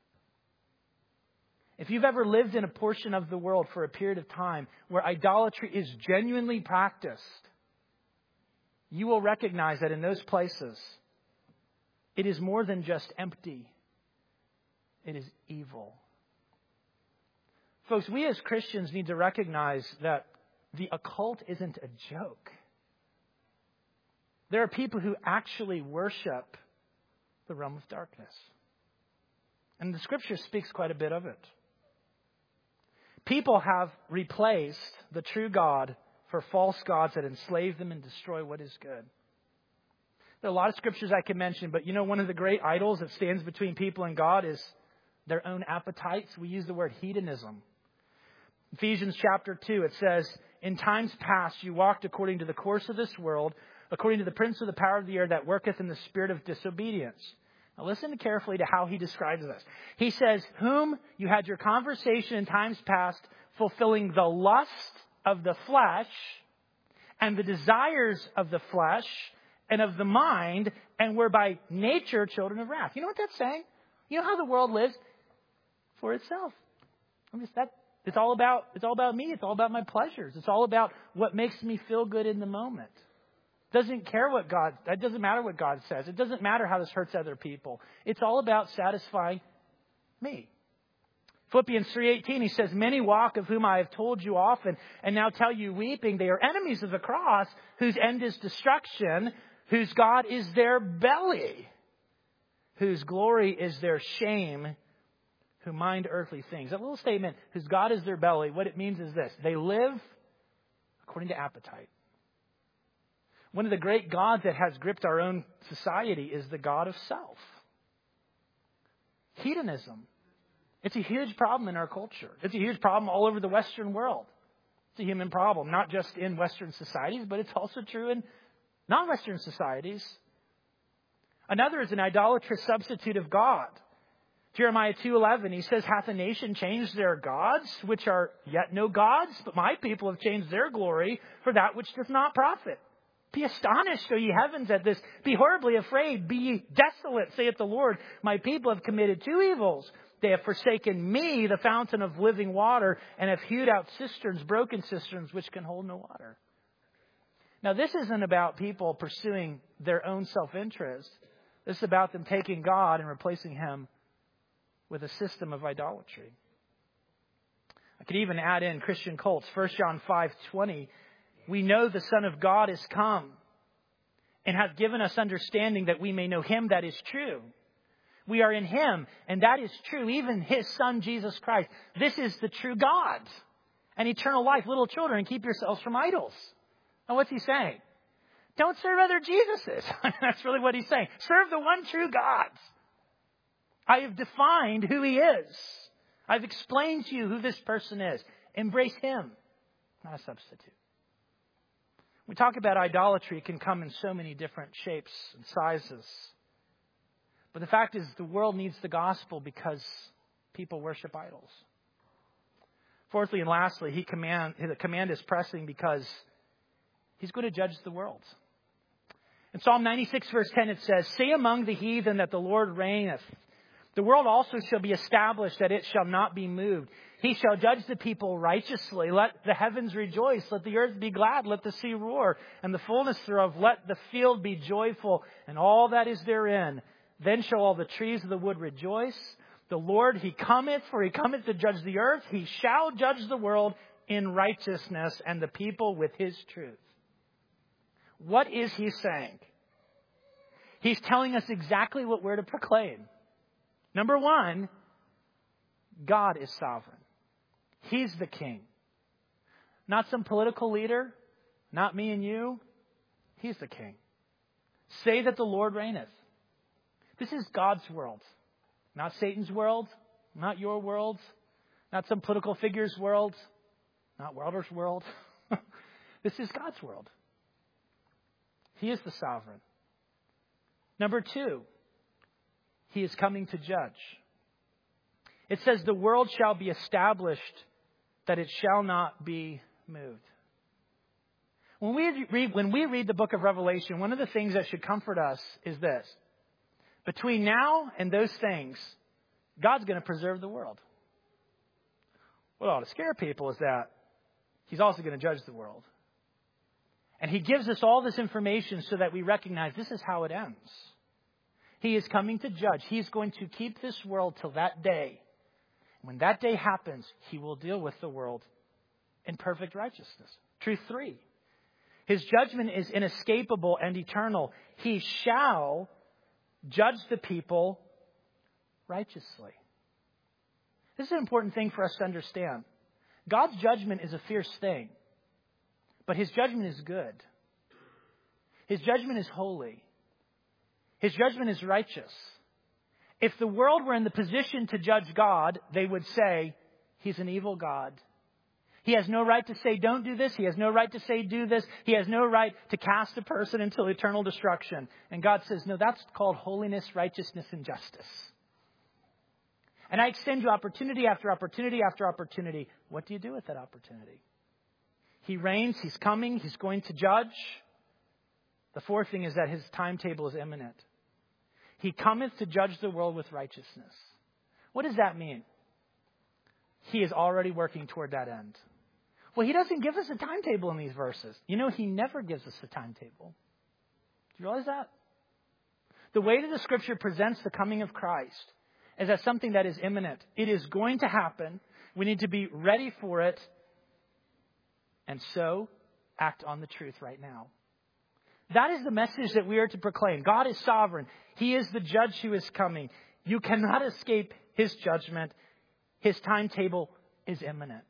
If you've ever lived in a portion of the world for a period of time where idolatry is genuinely practiced, you will recognize that in those places, it is more than just empty. It is evil. Folks, we as Christians need to recognize that the occult isn't a joke. There are people who actually worship the realm of darkness. And the Scripture speaks quite a bit of it. People have replaced the true God for false gods that enslave them and destroy what is good. There are a lot of scriptures I can mention, but one of the great idols that stands between people and God is their own appetites. We use the word hedonism. Ephesians chapter 2, it says, "In times past you walked according to the course of this world, according to the prince of the power of the air that worketh in the spirit of disobedience." Now listen carefully to how he describes this. He says, "Whom you had your conversation in times past, fulfilling the lust of the flesh and the desires of the flesh and of the mind, and were by nature children of wrath." You know what that's saying? You know how the world lives? For itself. It's all about me. It's all about my pleasures. It's all about what makes me feel good in the moment. It doesn't matter what God says. It doesn't matter how this hurts other people. It's all about satisfying me. Philippians 3:18, he says, "Many walk, of whom I have told you often, and now tell you weeping, they are enemies of the cross, whose end is destruction, whose God is their belly, whose glory is their shame, who mind earthly things." That little statement, "whose God is their belly," what it means is this: they live according to appetite. One of the great gods that has gripped our own society is the god of self. Hedonism. It's a huge problem in our culture. It's a huge problem all over the Western world. It's a human problem, not just in Western societies, but it's also true in non-Western societies. Another is an idolatrous substitute of God. Jeremiah 2:11, he says, "Hath a nation changed their gods, which are yet no gods? But my people have changed their glory for that which doth not profit. Be astonished, O ye heavens, at this. Be horribly afraid. Be ye desolate, saith the Lord. My people have committed two evils. They have forsaken me, the fountain of living water, and have hewed out cisterns, broken cisterns, which can hold no water." Now, this isn't about people pursuing their own self-interest. This is about them taking God and replacing Him with a system of idolatry. I could even add in Christian cults. 1 John 5:20, "We know the Son of God is come and hath given us understanding that we may know Him that is true. We are in Him, and that is true, even His Son, Jesus Christ. This is the true God and eternal life. Little children, keep yourselves from idols." Now, what's he saying? Don't serve other Jesuses. That's really what he's saying. Serve the one true God. I have defined who He is. I've explained to you who this person is. Embrace Him, not a substitute. We talk about idolatry. It can come in so many different shapes and sizes. But the fact is, the world needs the gospel because people worship idols. Fourthly and lastly, the command is pressing because He's going to judge the world. In Psalm 96, verse 10, it says, "Say among the heathen that the Lord reigneth. The world also shall be established, that it shall not be moved. He shall judge the people righteously. Let the heavens rejoice. Let the earth be glad. Let the sea roar, and the fullness thereof. Let the field be joyful, and all that is therein. Then shall all the trees of the wood rejoice. The Lord, He cometh, for He cometh to judge the earth. He shall judge the world in righteousness, and the people with His truth." What is He saying? He's telling us exactly what we're to proclaim. Number one, God is sovereign. He's the king. Not some political leader, not me and you. He's the king. Say that the Lord reigneth. This is God's world. Not Satan's world, not your world, not some political figure's world, not Wilder's world. This is God's world. He is the sovereign. Number two, He is coming to judge. It says the world shall be established, that it shall not be moved. When we read the book of Revelation, one of the things that should comfort us is this. Between now and those things, God's going to preserve the world. What ought to scare people is that He's also going to judge the world. And He gives us all this information so that we recognize this is how it ends. He is coming to judge. He's going to keep this world till that day. When that day happens, He will deal with the world in perfect righteousness. Truth 3. His judgment is inescapable and eternal. He shall judge the people righteously. This is an important thing for us to understand. God's judgment is a fierce thing, but His judgment is good. His judgment is holy. His judgment is righteous. If the world were in the position to judge God, they would say, He's an evil God. He has no right to say, don't do this. He has no right to say, do this. He has no right to cast a person into eternal destruction. And God says, no, that's called holiness, righteousness, and justice. And I extend you opportunity after opportunity after opportunity. What do you do with that opportunity? He reigns. He's coming. He's going to judge. The fourth thing is that His timetable is imminent. He cometh to judge the world with righteousness. What does that mean? He is already working toward that end. Well, He doesn't give us a timetable in these verses. You know, He never gives us a timetable. Do you realize that? The way that the Scripture presents the coming of Christ is as something that is imminent. It is going to happen. We need to be ready for it. And so, act on the truth right now. That is the message that we are to proclaim. God is sovereign. He is the judge who is coming. You cannot escape His judgment. His timetable is imminent.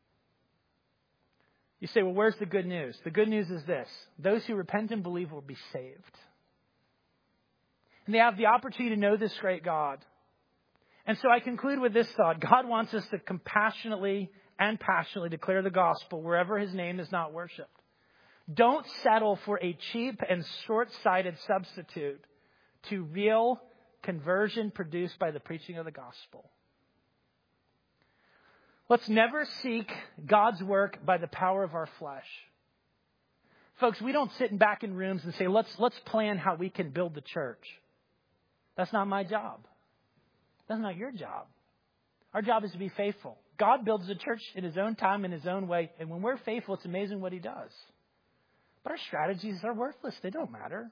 You say, well, where's the good news? The good news is this. Those who repent and believe will be saved. And they have the opportunity to know this great God. And so I conclude with this thought. God wants us to compassionately and passionately declare the gospel wherever His name is not worshipped. Don't settle for a cheap and short-sighted substitute to real conversion produced by the preaching of the gospel. Let's never seek God's work by the power of our flesh. Folks, we don't sit back in rooms and say, let's plan how we can build the church. That's not my job. That's not your job. Our job is to be faithful. God builds the church in His own time, in His own way. And when we're faithful, it's amazing what He does. But our strategies are worthless. They don't matter.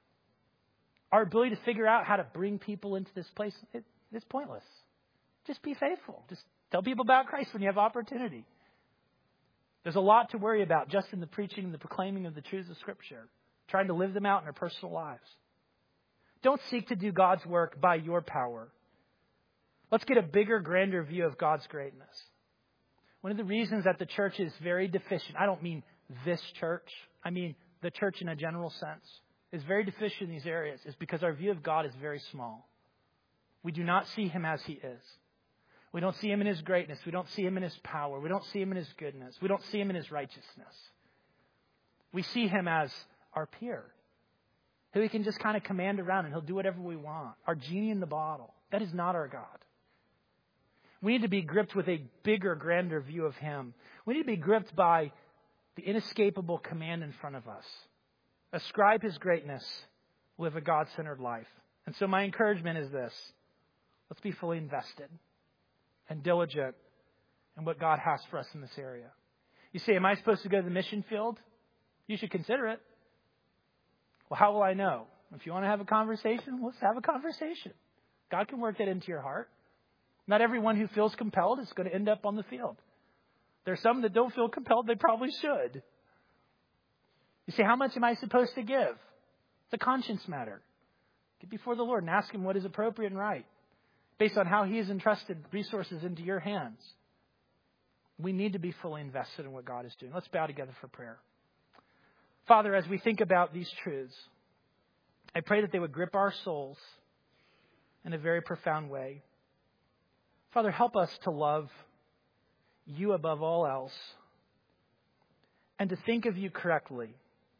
Our ability to figure out how to bring people into this place, it's pointless. Just be faithful. Just tell people about Christ when you have opportunity. There's a lot to worry about just in the preaching and the proclaiming of the truths of Scripture, trying to live them out in our personal lives. Don't seek to do God's work by your power. Let's get a bigger, grander view of God's greatness. One of the reasons that the church is very deficient, I don't mean this church, I mean the church in a general sense, is very deficient in these areas, is because our view of God is very small. We do not see Him as He is. We don't see Him in His greatness. We don't see Him in His power. We don't see Him in His goodness. We don't see Him in His righteousness. We see Him as our peer, who we can just kind of command around and He'll do whatever we want. Our genie in the bottle. That is not our God. We need to be gripped with a bigger, grander view of Him. We need to be gripped by the inescapable command in front of us. Ascribe His greatness. Live a God-centered life. And so my encouragement is this. Let's be fully invested and diligent in what God has for us in this area. You say, am I supposed to go to the mission field? You should consider it. Well, how will I know? If you want to have a conversation, let's have a conversation. God can work that into your heart. Not everyone who feels compelled is going to end up on the field. There's some that don't feel compelled. They probably should. You say, how much am I supposed to give? It's a conscience matter. Get before the Lord and ask Him what is appropriate and right based on how He has entrusted resources into your hands. We need to be fully invested in what God is doing. Let's bow together for prayer. Father, as we think about these truths, I pray that they would grip our souls in a very profound way. Father, help us to love You above all else and to think of You correctly.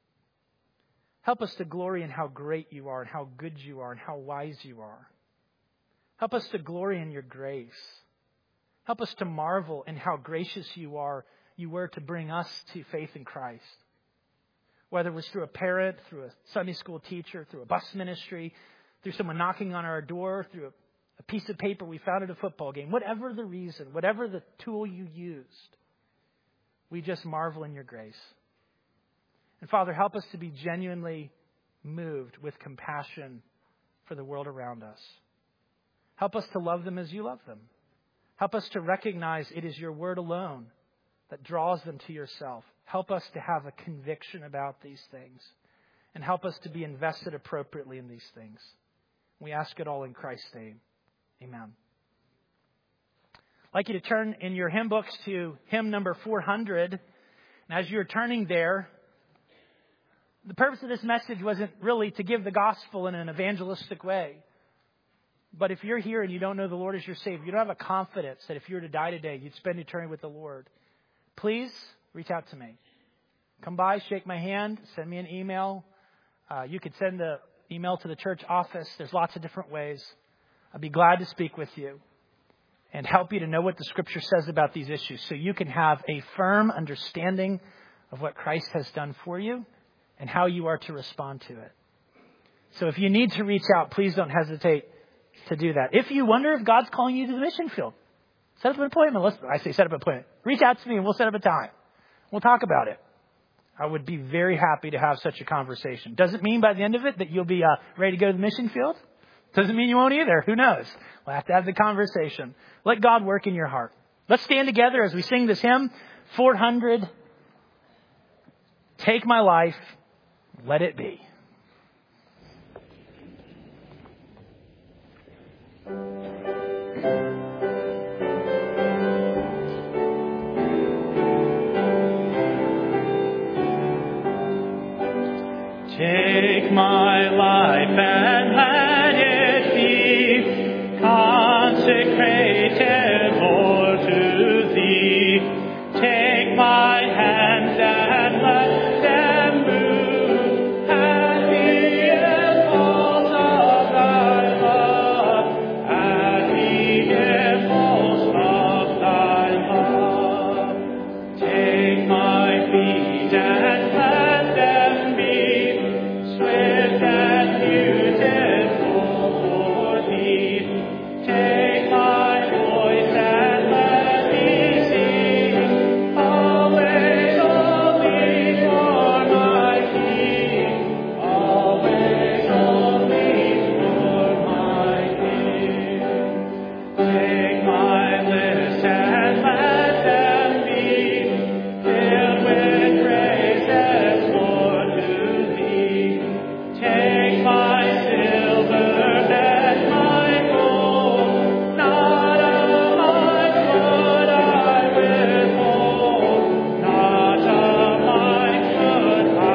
Help us to glory in how great You are and how good You are and how wise You are. Help us to glory in Your grace. Help us to marvel in how gracious You were to bring us to faith in Christ. Whether it was through a parent, through a Sunday school teacher, through a bus ministry, through someone knocking on our door, through a piece of paper we found at a football game. Whatever the reason, whatever the tool you used, we just marvel in your grace. And Father, help us to be genuinely moved with compassion for the world around us. Help us to love them as you love them. Help us to recognize it is your word alone that draws them to yourself. Help us to have a conviction about these things. And help us to be invested appropriately in these things. We ask it all in Christ's name. Amen. I'd like you to turn in your hymn books to hymn number 400. And as you're turning there, the purpose of this message wasn't really to give the gospel in an evangelistic way. But if you're here and you don't know the Lord as your Savior, you don't have a confidence that if you were to die today, you'd spend eternity with the Lord, please reach out to me. Come by, shake my hand, send me an email. You could send the email to the church office. There's lots of different ways. I'd be glad to speak with you and help you to know what the Scripture says about these issues so you can have a firm understanding of what Christ has done for you and how you are to respond to it. So if you need to reach out, please don't hesitate to do that. If you wonder if God's calling you to the mission field, set up an appointment. I say set up an appointment. Reach out to me and we'll set up a time. We'll talk about it. I would be very happy to have such a conversation. Doesn't mean by the end of it that you'll be ready to go to the mission field. Doesn't mean you won't either. Who knows? We'll have to have the conversation. Let God work in your heart. Let's stand together as we sing this hymn, 400. Take my life, let it be. Take my life and let it be consecrated, Lord, to Thee. Take my hands and let them move at the impulse of Thy love, at the impulse of Thy love. Take my feet and let them be swift and beautiful for Thee. Take my voice and let me sing, always only for my King, always only for my King. Take my lips and let them be filled with praises, Lord, to Thee. Take my silver and my gold, not a mine could I withhold, not a mine could I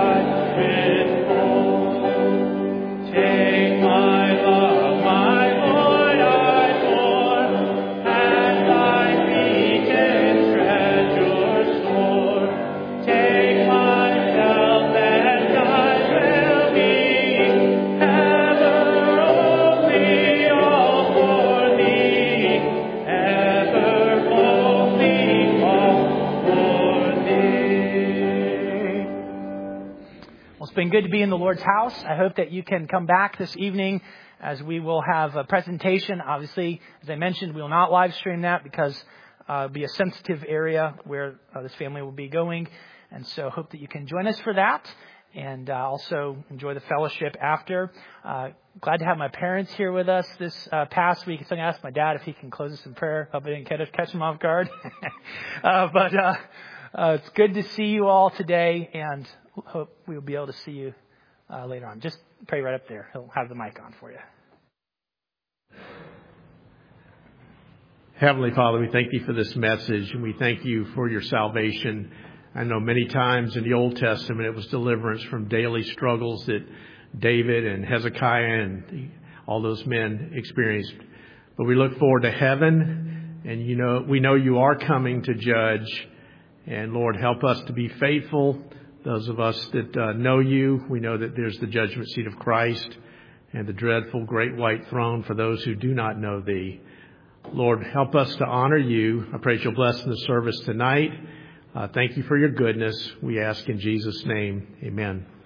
withhold. Take my love, my Lord, I pour, at Thy feet in treasure store. Take myself and I will be ever only all for Thee, ever only all for Thee. Well, it's been good to be in the Lord's house. I hope that you can come back this evening as we will have a presentation. Obviously, as I mentioned, we will not live stream that because it'll be a sensitive area where this family will be going. And so hope that you can join us for that and also enjoy the fellowship after. Glad to have my parents here with us this past week. So I'm going to ask my dad if he can close us in prayer. Hope I didn't catch him off guard. But it's good to see you all today, and hope we'll be able to see you later on. Just pray right up there. He'll have the mic on for you. Heavenly Father, we thank Thee for this message, and we thank You for Your salvation. I know many times in the Old Testament it was deliverance from daily struggles that David and Hezekiah and all those men experienced. But we look forward to heaven, and we know You are coming to judge. And Lord, help us to be faithful. Those of us that know You, we know that there's the judgment seat of Christ and the dreadful great white throne for those who do not know Thee. Lord, help us to honor You. I pray that You'll bless in the service tonight. Thank you for your goodness. We ask in Jesus' name, amen.